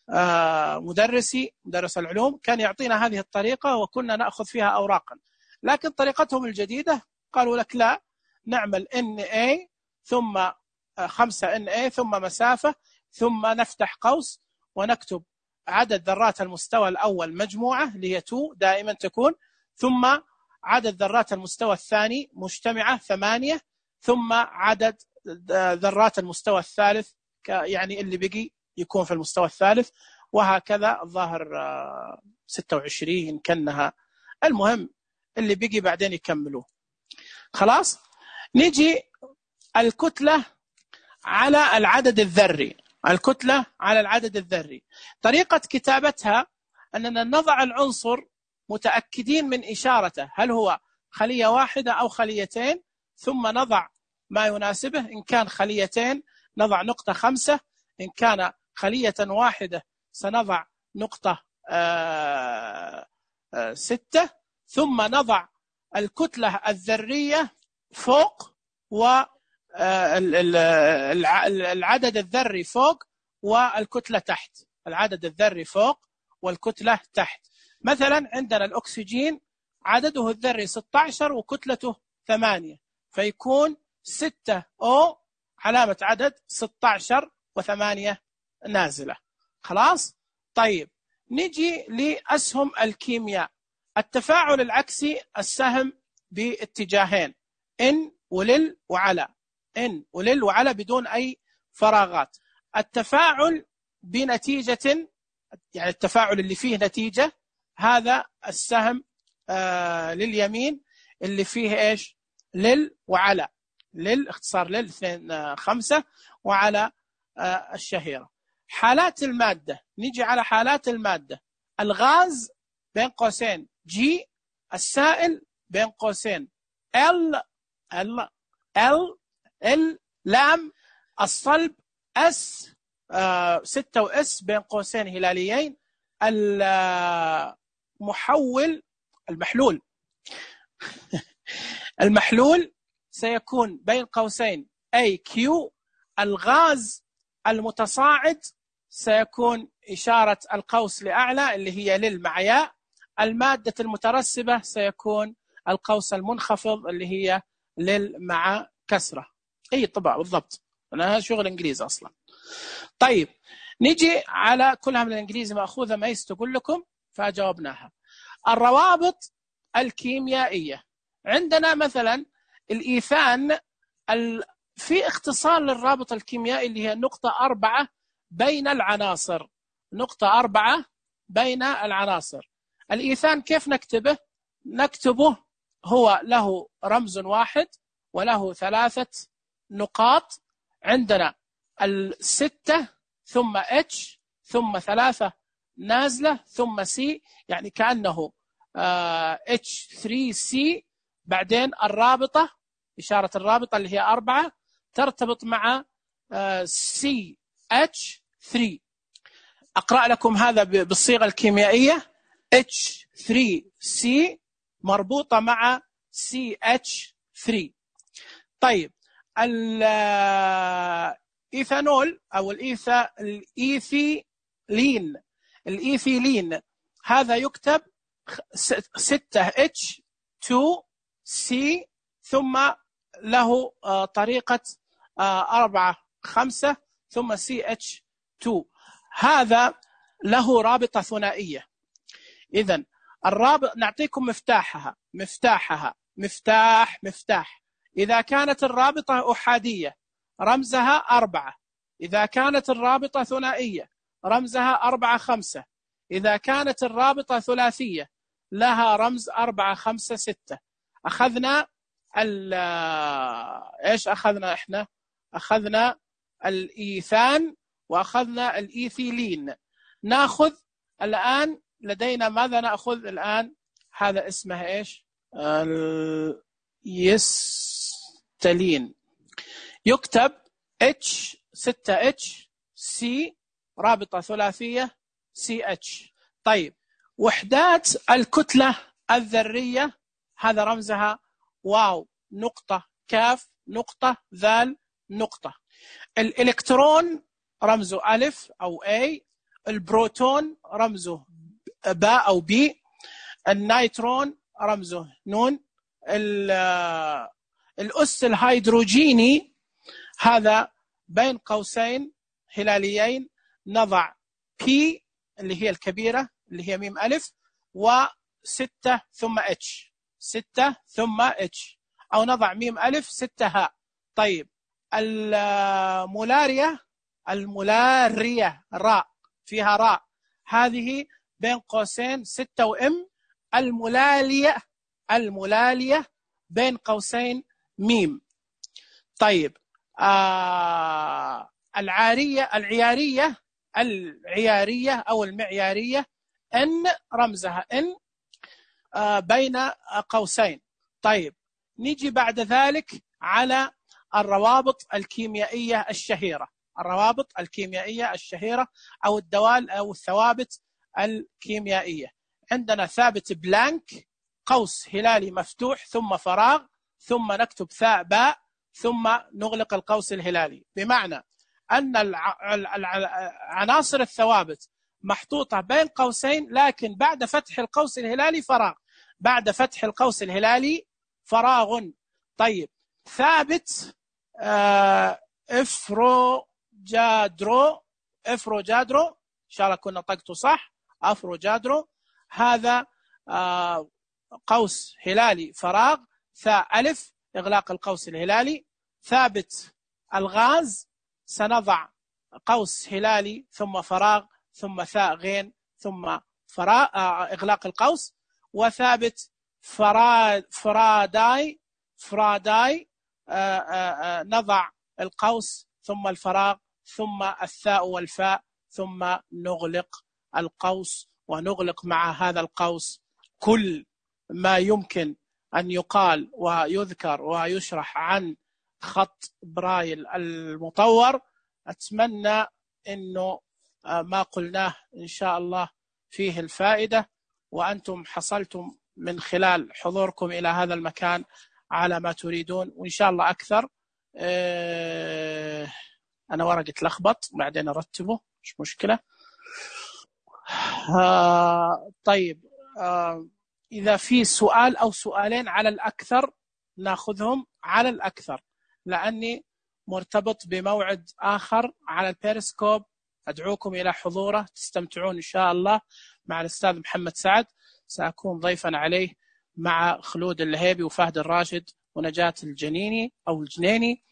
مدرس العلوم، كان يعطينا هذه الطريقة وكنا نأخذ فيها أوراقا. لكن طريقتهم الجديدة قالوا لك لا، نعمل Na ثم 5 Na ثم مسافة، ثم نفتح قوس ونكتب عدد ذرات المستوى الأول مجموعة اللي هي 2 دائما تكون، ثم عدد ذرات المستوى الثاني مجتمعة 8، ثم عدد ذرات المستوى الثالث يعني اللي بقي يكون في المستوى الثالث، وهكذا. الظاهر 26 كأنها، المهم اللي بقي بعدين يكملوه. خلاص نيجي الكتلة على العدد الذري. الكتلة على العدد الذري طريقة كتابتها أننا نضع العنصر متأكدين من إشارته، هل هو خلية واحدة أو خليتين، ثم نضع ما يناسبه. إن كان خليتين نضع نقطة 5، إن كان خلية واحدة سنضع نقطة 6، ثم نضع الكتلة الذرية فوق والعدد الذري فوق والكتلة تحت. العدد الذري فوق والكتلة تحت. مثلا عندنا الأكسجين عدده الذري 16 وكتلته 8، فيكون 6O علامة عدد 16 و8 نازلة. خلاص. طيب نجي لأسهم الكيمياء. التفاعل العكسي، السهم باتجاهين إن ولل وعلى، إن ولل وعلى بدون أي فراغات. التفاعل بنتيجة، يعني التفاعل اللي فيه نتيجة، هذا السهم لليمين اللي فيه إيش؟ لل وعلى. لل اختصار لل 2 5 وعلى الشهيرة. حالات المادة، نيجي على حالات المادة. الغاز بين قوسين G، السائل بين قوسين L لام، الصلب S 6 وS بين قوسين هلاليين. المحلول سيكون بين قوسين AQ. الغاز المتصاعد سيكون إشارة القوس لأعلى اللي هي لل مع ياء. المادة المترسبة سيكون القوس المنخفض اللي هي لل مع كسرة. أي طبعا بالضبط، أنا شغل إنجليزي أصلا. طيب نيجي على كلها من الإنجليزي مأخوذة، ما يستقول لكم فجاوبناها. الروابط الكيميائية عندنا مثلا الإيثان، في اختصار للرابط الكيميائي اللي هي نقطة 4 بين العناصر. نقطة 4 بين العناصر. الإيثان كيف نكتبه؟ نكتبه هو له رمز واحد وله 3 نقاط. عندنا 6 ثم H ثم 3 نازلة ثم C، يعني كأنه H3C. بعدين الرابطة، إشارة الرابطة اللي هي 4 ترتبط مع CH3. أقرأ لكم هذا بالصيغة الكيميائية. H3C مربوطة مع CH3. طيب الإيثانول أو الإيثيلين هذا يكتب 6H2C ثم له طريقة 4-5 ثم CH2. هذا له رابطة ثنائية. إذن الرابط نعطيكم مفتاح. إذا كانت الرابطة أحادية رمزها 4. إذا كانت الرابطة ثنائية رمزها 4-5. إذا كانت الرابطة ثلاثية لها رمز 4-5-6. أخذنا إيش أخذنا إحنا؟ أخذنا الإيثان وأخذنا الإيثيلين. نأخذ الآن لدينا ماذا نأخذ الآن؟ هذا اسمه إيش؟ اليستلين. يكتب H 6H C رابطة ثلاثية CH. طيب وحدات الكتلة الذرية هذا رمزها واو نقطة كاف نقطة ذال نقطة. الإلكترون رمزه ألف أو A. البروتون رمزه باء أو بي. النيترون رمزه نون. الأس الهيدروجيني هذا بين قوسين هلاليين نضع P اللي هي الكبيرة اللي هي ميم ألف و6 ثم H 6 ثم H أو نضع ميم ألف 6 هاء. طيب المولارية راء فيها راء هذه بين قوسين 6 وM. المولالية بين قوسين ميم. طيب العيارية أو المعيارية N رمزها N بين قوسين. طيب نيجي بعد ذلك على الروابط الكيميائية الشهيرة أو الدوال أو الثوابت الكيميائية. عندنا ثابت بلانك قوس هلالي مفتوح ثم فراغ ثم نكتب ثاء باء ثم نغلق القوس الهلالي. بمعنى أن عناصر الثوابت محطوطة بين قوسين لكن بعد فتح القوس الهلالي فراغ. فراغ. طيب ثابت افروجادرو إن شاء الله كنا نطقته صح. افروجادرو هذا قوس هلالي فراغ ثاء ألف إغلاق القوس الهلالي. ثابت الغاز سنضع قوس هلالي ثم فراغ ثم ثاء غين ثم فراغ إغلاق القوس. وثابت فراداي نضع القوس ثم الفراغ ثم الثاء والفاء ثم نغلق القوس ونغلق مع هذا القوس كل ما يمكن أن يقال ويذكر ويشرح عن خط برايل المطور. أتمنى أنه ما قلناه إن شاء الله فيه الفائدة وأنتم حصلتم من خلال حضوركم إلى هذا المكان على ما تريدون وإن شاء الله أكثر. أنا ورقة لخبط بعدين أرتبه مش مشكلة. طيب إذا في سؤال أو سؤالين على الأكثر نأخذهم على الأكثر لأني مرتبط بموعد آخر على البيرسكوب. أدعوكم إلى حضوره تستمتعون إن شاء الله مع الأستاذ محمد سعد. سأكون ضيفا عليه مع خلود اللهيبي وفهد الراشد ونجاة الجنيني أو الجنيني.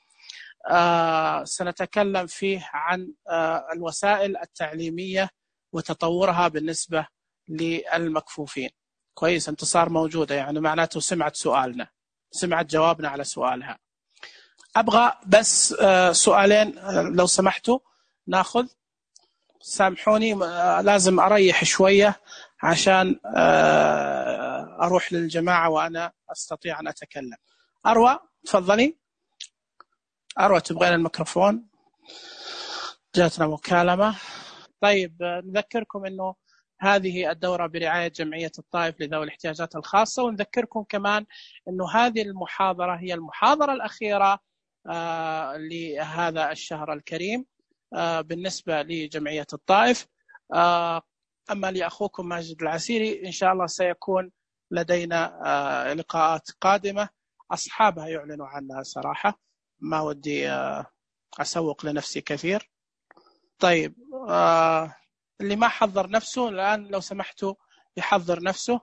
سنتكلم فيه عن الوسائل التعليمية وتطورها بالنسبة للمكفوفين. كويس انتصار موجودة يعني معناته سمعت جوابنا على سؤالها. أبغى بس سؤالين لو سمحتوا ناخذ. سامحوني لازم أريح شوية عشان أروح للجماعة وأنا أستطيع أن أتكلم. أروى تفضلي. أروى تبغين الميكروفون؟ جاتنا مكالمة. طيب نذكركم أنه هذه الدورة برعاية جمعية الطائف لذوي الاحتياجات الخاصة. ونذكركم كمان أنه هذه المحاضرة هي المحاضرة الأخيرة لهذا الشهر الكريم بالنسبة لجمعية الطائف. أما لأخوكم ماجد العسيري إن شاء الله سيكون لدينا لقاءات قادمة أصحابها يعلنوا عنها صراحة، ما ودي أسوق لنفسي كثير. طيب اللي ما حضر نفسه الآن لو سمحتوا يحضر نفسه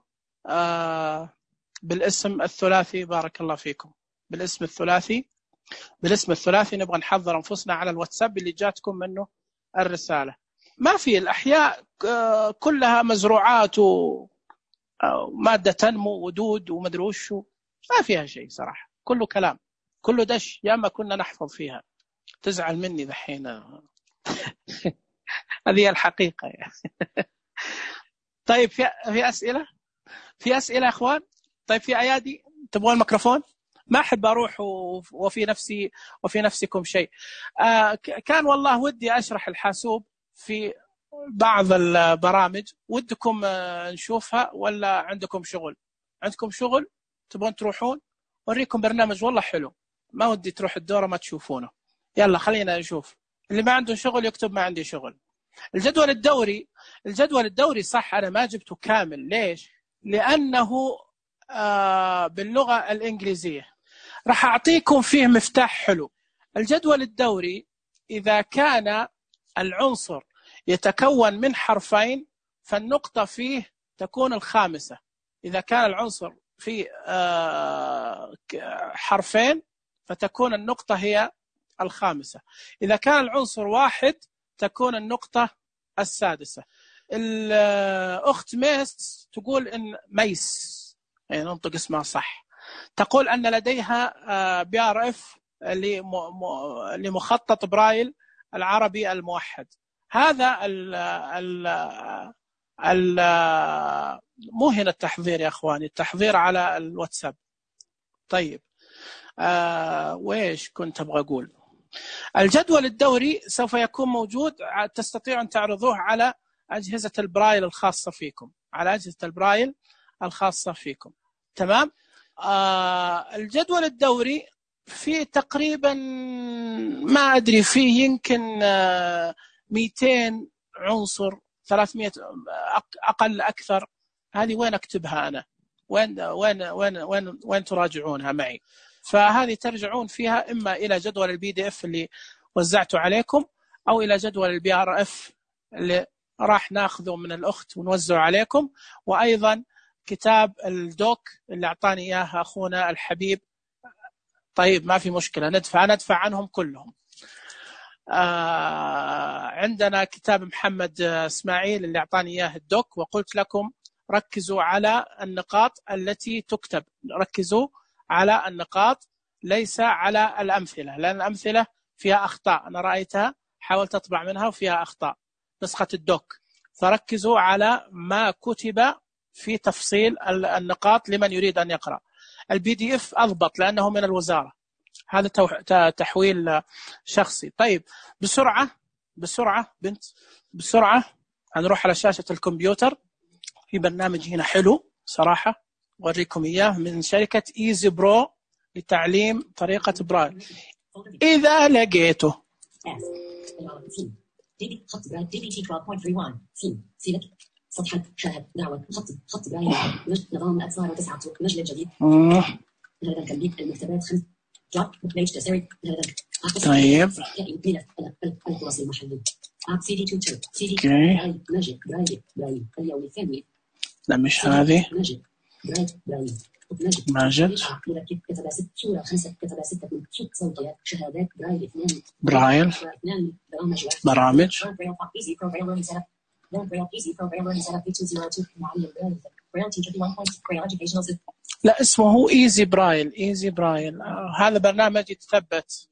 بالاسم الثلاثي، بارك الله فيكم. بالاسم الثلاثي نبغى نحضر أنفسنا على الواتساب اللي جاتكم منه الرسالة. ما في الأحياء كلها مزروعات ومادة تنمو ودود ومدري وش، ما فيها شيء صراحة، كله كلام، كله دش. يا ما كنا نحفظ فيها، تزعل مني ذحين. هذه الحقيقة يعني. طيب في أسئلة؟ في أسئلة يا أخوان؟ طيب في أيادي تبغون الميكروفون؟ ما أحب أروح وفي نفسكم شيء. كان والله ودي أشرح الحاسوب في بعض البرامج، ودكم نشوفها ولا عندكم شغل؟ عندكم شغل تبغون تروحون؟ أوريكم برنامج والله حلو، ما ودي تروح الدورة ما تشوفونه. يلا خلينا نشوف. اللي ما عنده شغل يكتب ما عندي شغل. الجدول الدوري صح أنا ما جبته كامل. ليش؟ لأنه باللغة الإنجليزية. راح أعطيكم فيه مفتاح حلو. الجدول الدوري إذا كان العنصر يتكون من حرفين فالنقطة فيه تكون الخامسة. إذا كان العنصر فيه حرفين فتكون النقطة هي الخامسة. إذا كان العنصر واحد تكون النقطة السادسة. الأخت ميس تقول إن ميس يعني ننطق اسمها صح، تقول أن لديها BRF لمخطط برايل العربي الموحد. هذا مو هنا التحضير يا أخواني، التحضير على الواتساب. طيب وإيش كنت أبغى أقول؟ الجدول الدوري سوف يكون موجود، تستطيعوا أن تعرضوه على أجهزة البرايل الخاصة فيكم. تمام. الجدول الدوري فيه تقريبا ما أدري فيه يمكن 200 عنصر 300 أقل أكثر. هذه وين أكتبها أنا؟ وين تراجعونها معي؟ فهذه ترجعون فيها إما إلى جدول الPDF اللي وزعته عليكم أو إلى جدول الBRF اللي راح ناخذه من الأخت ونوزعه عليكم، وأيضا كتاب الدوك اللي أعطاني إياه أخونا الحبيب. طيب ما في مشكلة، ندفع عنهم كلهم. عندنا كتاب محمد إسماعيل اللي أعطاني إياه الدوك، وقلت لكم ركزوا على النقاط التي تكتب، ركزوا على النقاط ليس على الأمثلة، لأن الأمثلة فيها أخطاء، أنا رأيتها حاولت أطبع منها وفيها أخطاء نسخة الدوك. فركزوا على ما كتب في تفصيل النقاط لمن يريد أن يقرأ. الPDF أضبط لأنه من الوزارة، هذا تحويل شخصي. طيب بسرعة هنروح على شاشة الكمبيوتر. في برنامج هنا حلو صراحة أوريكم إياه من شركة إيزي برو لتعليم طريقة برايل. إذا لقيته صفحة شاهد دعوة خط برايل نظام الأطفال وتسعة مجلد جديد. هذا كمبيك المكتبات 5 جوب بيج تسوي. طيب الكراسي المحلي CD 2 CD ماجد برايل اليوم الثاني. لا مش هذه ماجد كتب 6 صورة 5 كتب 6 صوتيات شهادات برايل برامج لا اسمه ايزي برايل. هذا برنامج يتثبت.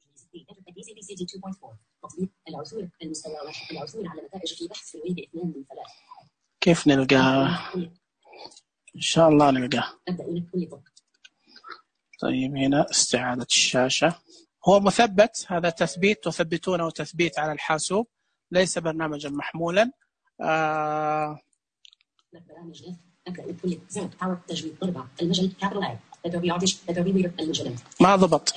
كيف نلقاه؟ ان شاء الله نلقاه. طيب هنا استعادة الشاشة، هو مثبت، هذا تثبيت تثبتونه تثبيت على الحاسوب، ليس برنامجا محمولا. ما ضبط.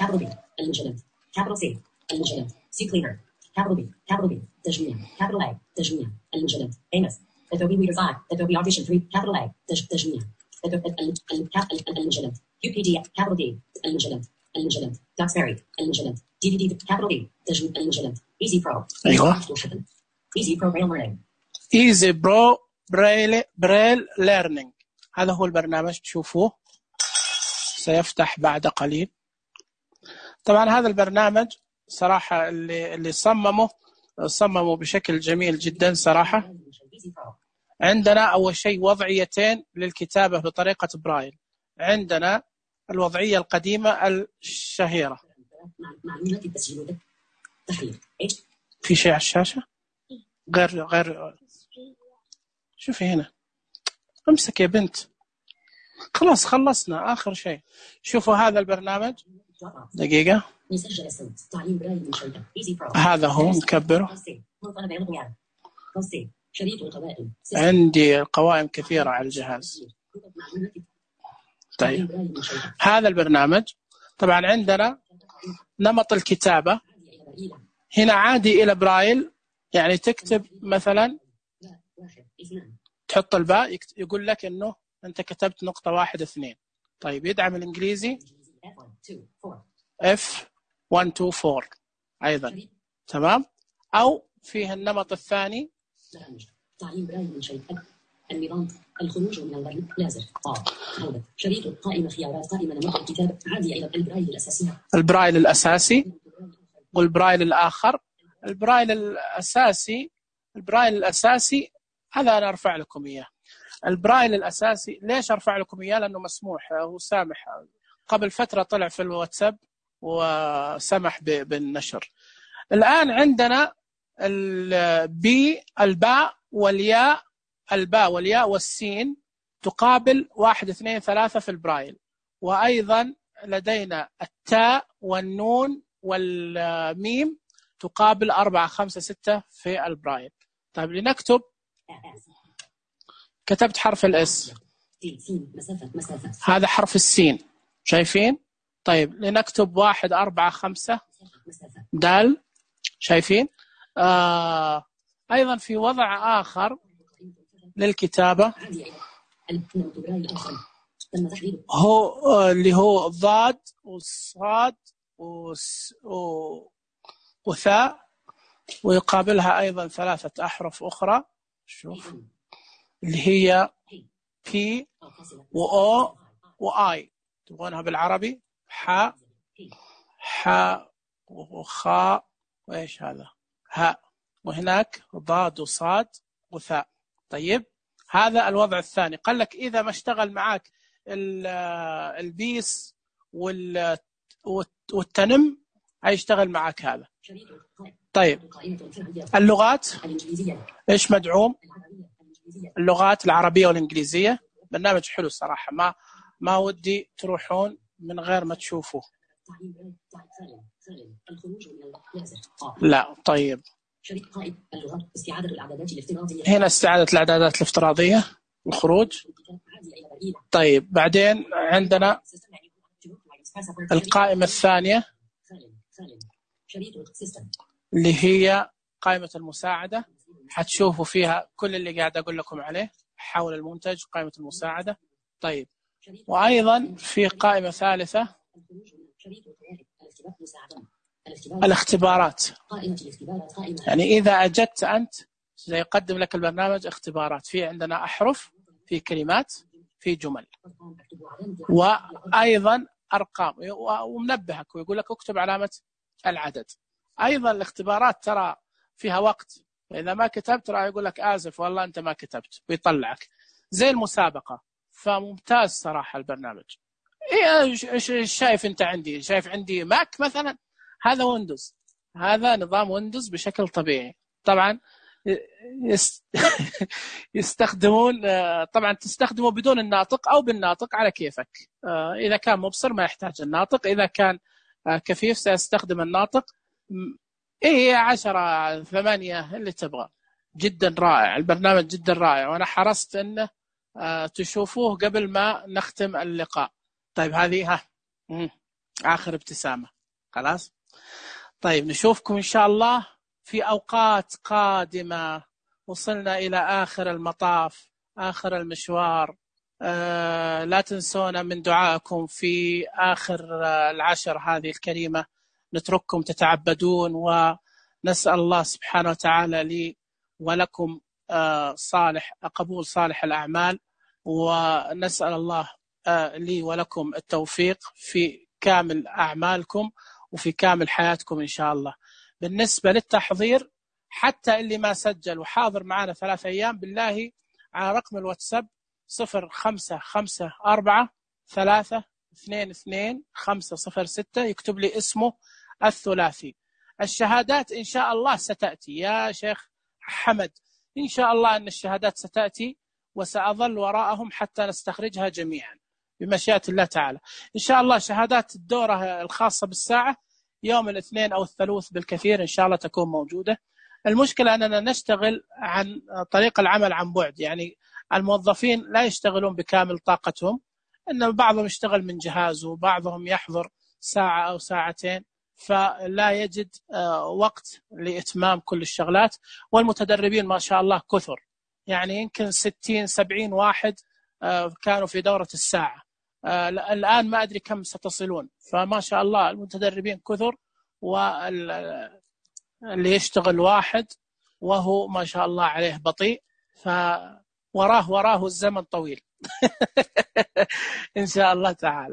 تجميع capital A تجميع المجلد Amos Adobe Reader 5 Adobe Audition 3 capital A تجميع المجلد UPD capital D المجلد Duxbury المجلد DVD capital D تجميع المجلد Easy Pro أيوة Easy Pro Braille Learning Easy Pro Braille Learning. هذا هو البرنامج تشوفوه سيفتح بعد قليل. طبعا هذا البرنامج صراحة اللي صمموا بشكل جميل جدا صراحة. عندنا أول شيء وضعيتين للكتابة بطريقة برايل. عندنا الوضعية القديمة الشهيرة. في شيء على الشاشة غير شوفي هنا. امسك يا بنت. خلاص خلصنا آخر شيء. شوفوا هذا البرنامج دقيقة. هذا هو نكبره. عندي قوائم كثيرة على الجهاز. طيب هذا البرنامج طبعا عندنا نمط الكتابة هنا عادي إلى برايل، يعني تكتب مثلا تحط الباء يقول لك إنه أنت كتبت نقطة 1 2. طيب يدعم الإنجليزي F124 أيضا تمام. أو فيه النمط الثاني تعليم برايل من شركة النظام الخروج من البرنامج لازم شريط قائمة خيارات قائمة نمط الكتابة عادية إلى البرايل الأساسي. البرايل الأساسي والبرايل الآخر. البرايل الأساسي هذا أنا أرفع لكم إياه. البرايل الأساسي ليش أرفع لكم إياه؟ لأنه مسموح وسامح. قبل فترة طلع في الواتساب وسمح بالنشر. الآن عندنا الباء والياء، الباء والياء والسين تقابل 1 2 3 في البرايل. وأيضا لدينا التاء والنون والميم تقابل 4 5 6 في البرايل. طيب لنكتب. كتبت حرف الاس، هذا حرف السين شايفين؟ طيب لنكتب 1 4 5 دال شايفين؟ أيضا في وضع آخر للكتابة هو اللي هو ضاد وصاد وثاء، ويقابلها أيضا 3 أحرف أخرى. شوف اللي هي P و O و I. تبغونها بالعربي حاء وخاء وإيش هذا هاء، وهناك ضاد وصاد وثاء. طيب هذا الوضع الثاني. قال لك إذا ما اشتغل معك البيس والتنم هيشتغل معك هذا. طيب اللغات إيش مدعوم؟ اللغات العربية والإنجليزية. برنامج حلو صراحة، ما ودي تروحون من غير ما تشوفوه. لا طيب هنا استعادة الإعدادات الافتراضية الخروج. طيب بعدين عندنا القائمة الثانية اللي هي قائمة المساعدة. حتشوفوا فيها كل اللي قاعد أقول لكم عليه حول المنتج، قائمة المساعدة. طيب وأيضا في قائمة ثالثة الاختبارات. يعني إذا أجدت أنت سيقدم لك البرنامج اختبارات. في عندنا أحرف، في كلمات، في جمل، وأيضا أرقام، ومنبهك ويقول لك اكتب علامة العدد. أيضا الاختبارات ترى فيها وقت، إذا ما كتبت راح يقول لك آسف والله أنت ما كتبت ويطلعك زي المسابقة. فممتاز صراحة البرنامج. إيش شايف أنت؟ شايف عندي ماك مثلا، هذا ويندوز، هذا نظام ويندوز بشكل طبيعي. طبعا يستخدمون، طبعا تستخدمه بدون الناطق أو بالناطق على كيفك. إذا كان مبصر ما يحتاج الناطق، إذا كان كفيف سيستخدم الناطق. 10 8 اللي تبغى. جدا رائع البرنامج، جدا رائع، وأنا حرصت أنه تشوفوه قبل ما نختم اللقاء. طيب هذه آخر ابتسامة خلاص. طيب نشوفكم إن شاء الله في أوقات قادمة. وصلنا إلى آخر المطاف، آخر المشوار. لا تنسونا من دعائكم في آخر العشر هذه الكريمة. نترككم تتعبدون، ونسأل الله سبحانه وتعالى لي ولكم قبول صالح الأعمال، ونسأل الله لي ولكم التوفيق في كامل أعمالكم وفي كامل حياتكم إن شاء الله. بالنسبة للتحضير، حتى اللي ما سجل وحاضر معنا 3 أيام، بالله على رقم الواتساب 0554322506 يكتب لي اسمه الثلاثي. الشهادات إن شاء الله ستأتي يا شيخ حمد، إن شاء الله أن الشهادات ستأتي، وسأظل وراءهم حتى نستخرجها جميعا بمشيئة الله تعالى. إن شاء الله شهادات الدورة الخاصة بالساعة يوم الاثنين أو الثلاث بالكثير إن شاء الله تكون موجودة. المشكلة أننا نشتغل عن طريق العمل عن بعد، يعني الموظفين لا يشتغلون بكامل طاقتهم، إن بعضهم يشتغل من جهازه وبعضهم يحضر ساعة أو ساعتين، فلا يجد وقت لإتمام كل الشغلات. والمتدربين ما شاء الله كثر، يعني يمكن 60-70 واحد كانوا في دورة الساعة. الآن ما أدري كم ستصلون، فما شاء الله المتدربين كثر، واللي يشتغل واحد وهو ما شاء الله عليه بطيء، فوراه الزمن طويل إن شاء الله تعالى.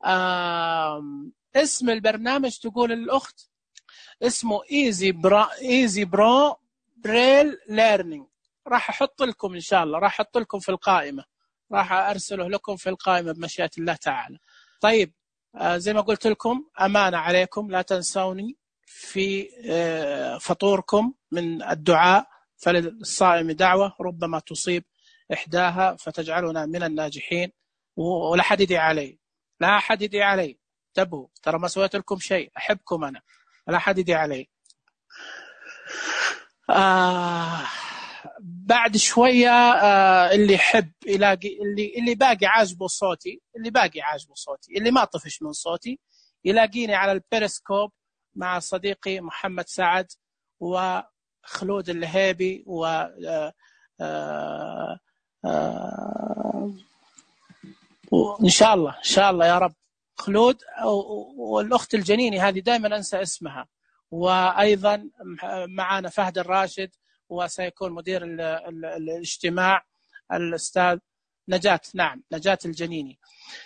اسم البرنامج تقول الأخت اسمه Easy Pro Braille Learning. راح أحط لكم إن شاء الله، راح أحط لكم في القائمة، راح أرسله لكم في القائمة بمشيئة الله تعالى. طيب زي ما قلت لكم، أمانة عليكم، لا تنسوني في فطوركم من الدعاء، فللصائم دعوة ربما تصيب إحداها فتجعلنا من الناجحين. ولا حد يدعي علي، لا حد يدعي علي، انتبهوا، ترى ما سويت لكم شيء، أحبكم أنا، لا حد يدعي علي. بعد شوية اللي يحب يلاقي اللي باقي عاجبه صوتي، اللي ما طفش من صوتي، يلاقيني على البيريسكوب مع صديقي محمد سعد وخلود الهيبي وإن شاء الله يا رب خلود، والأخت الجنيني هذه دائما أنسى اسمها، وأيضا معنا فهد الراشد، وسيكون مدير الاجتماع الأستاذ نجاة الجنيني.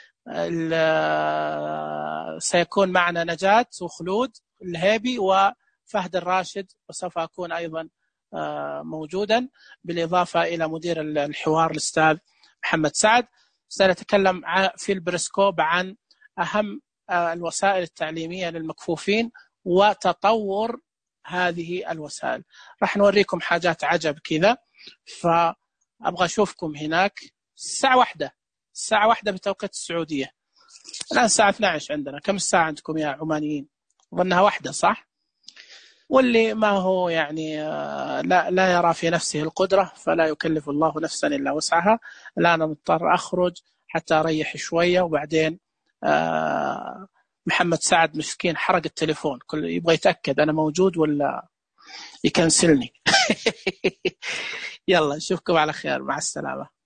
سيكون معنا نجاة وخلود الهيبي وفهد الراشد، وسوف أكون أيضا موجودا، بالإضافة إلى مدير الحوار الأستاذ محمد سعد. سنتكلم في البريسكوب عن أهم الوسائل التعليمية للمكفوفين وتطور هذه الوسائل. راح نوريكم حاجات عجب كذا، فأبغى أشوفكم هناك الساعة 1 بتوقيت السعودية. الآن الساعة 12 عندنا. كم الساعة عندكم يا عمانيين؟ ظنها 1 صح؟ واللي ما هو يعني لا يرى في نفسه القدرة فلا يكلف الله نفسا إلا وسعها. الآن مضطر أخرج حتى أريح شوية، وبعدين محمد سعد مسكين حرق التليفون، كل يبغى يتأكد أنا موجود ولا يكنسلني. يلا نشوفكم على خير، مع السلامة.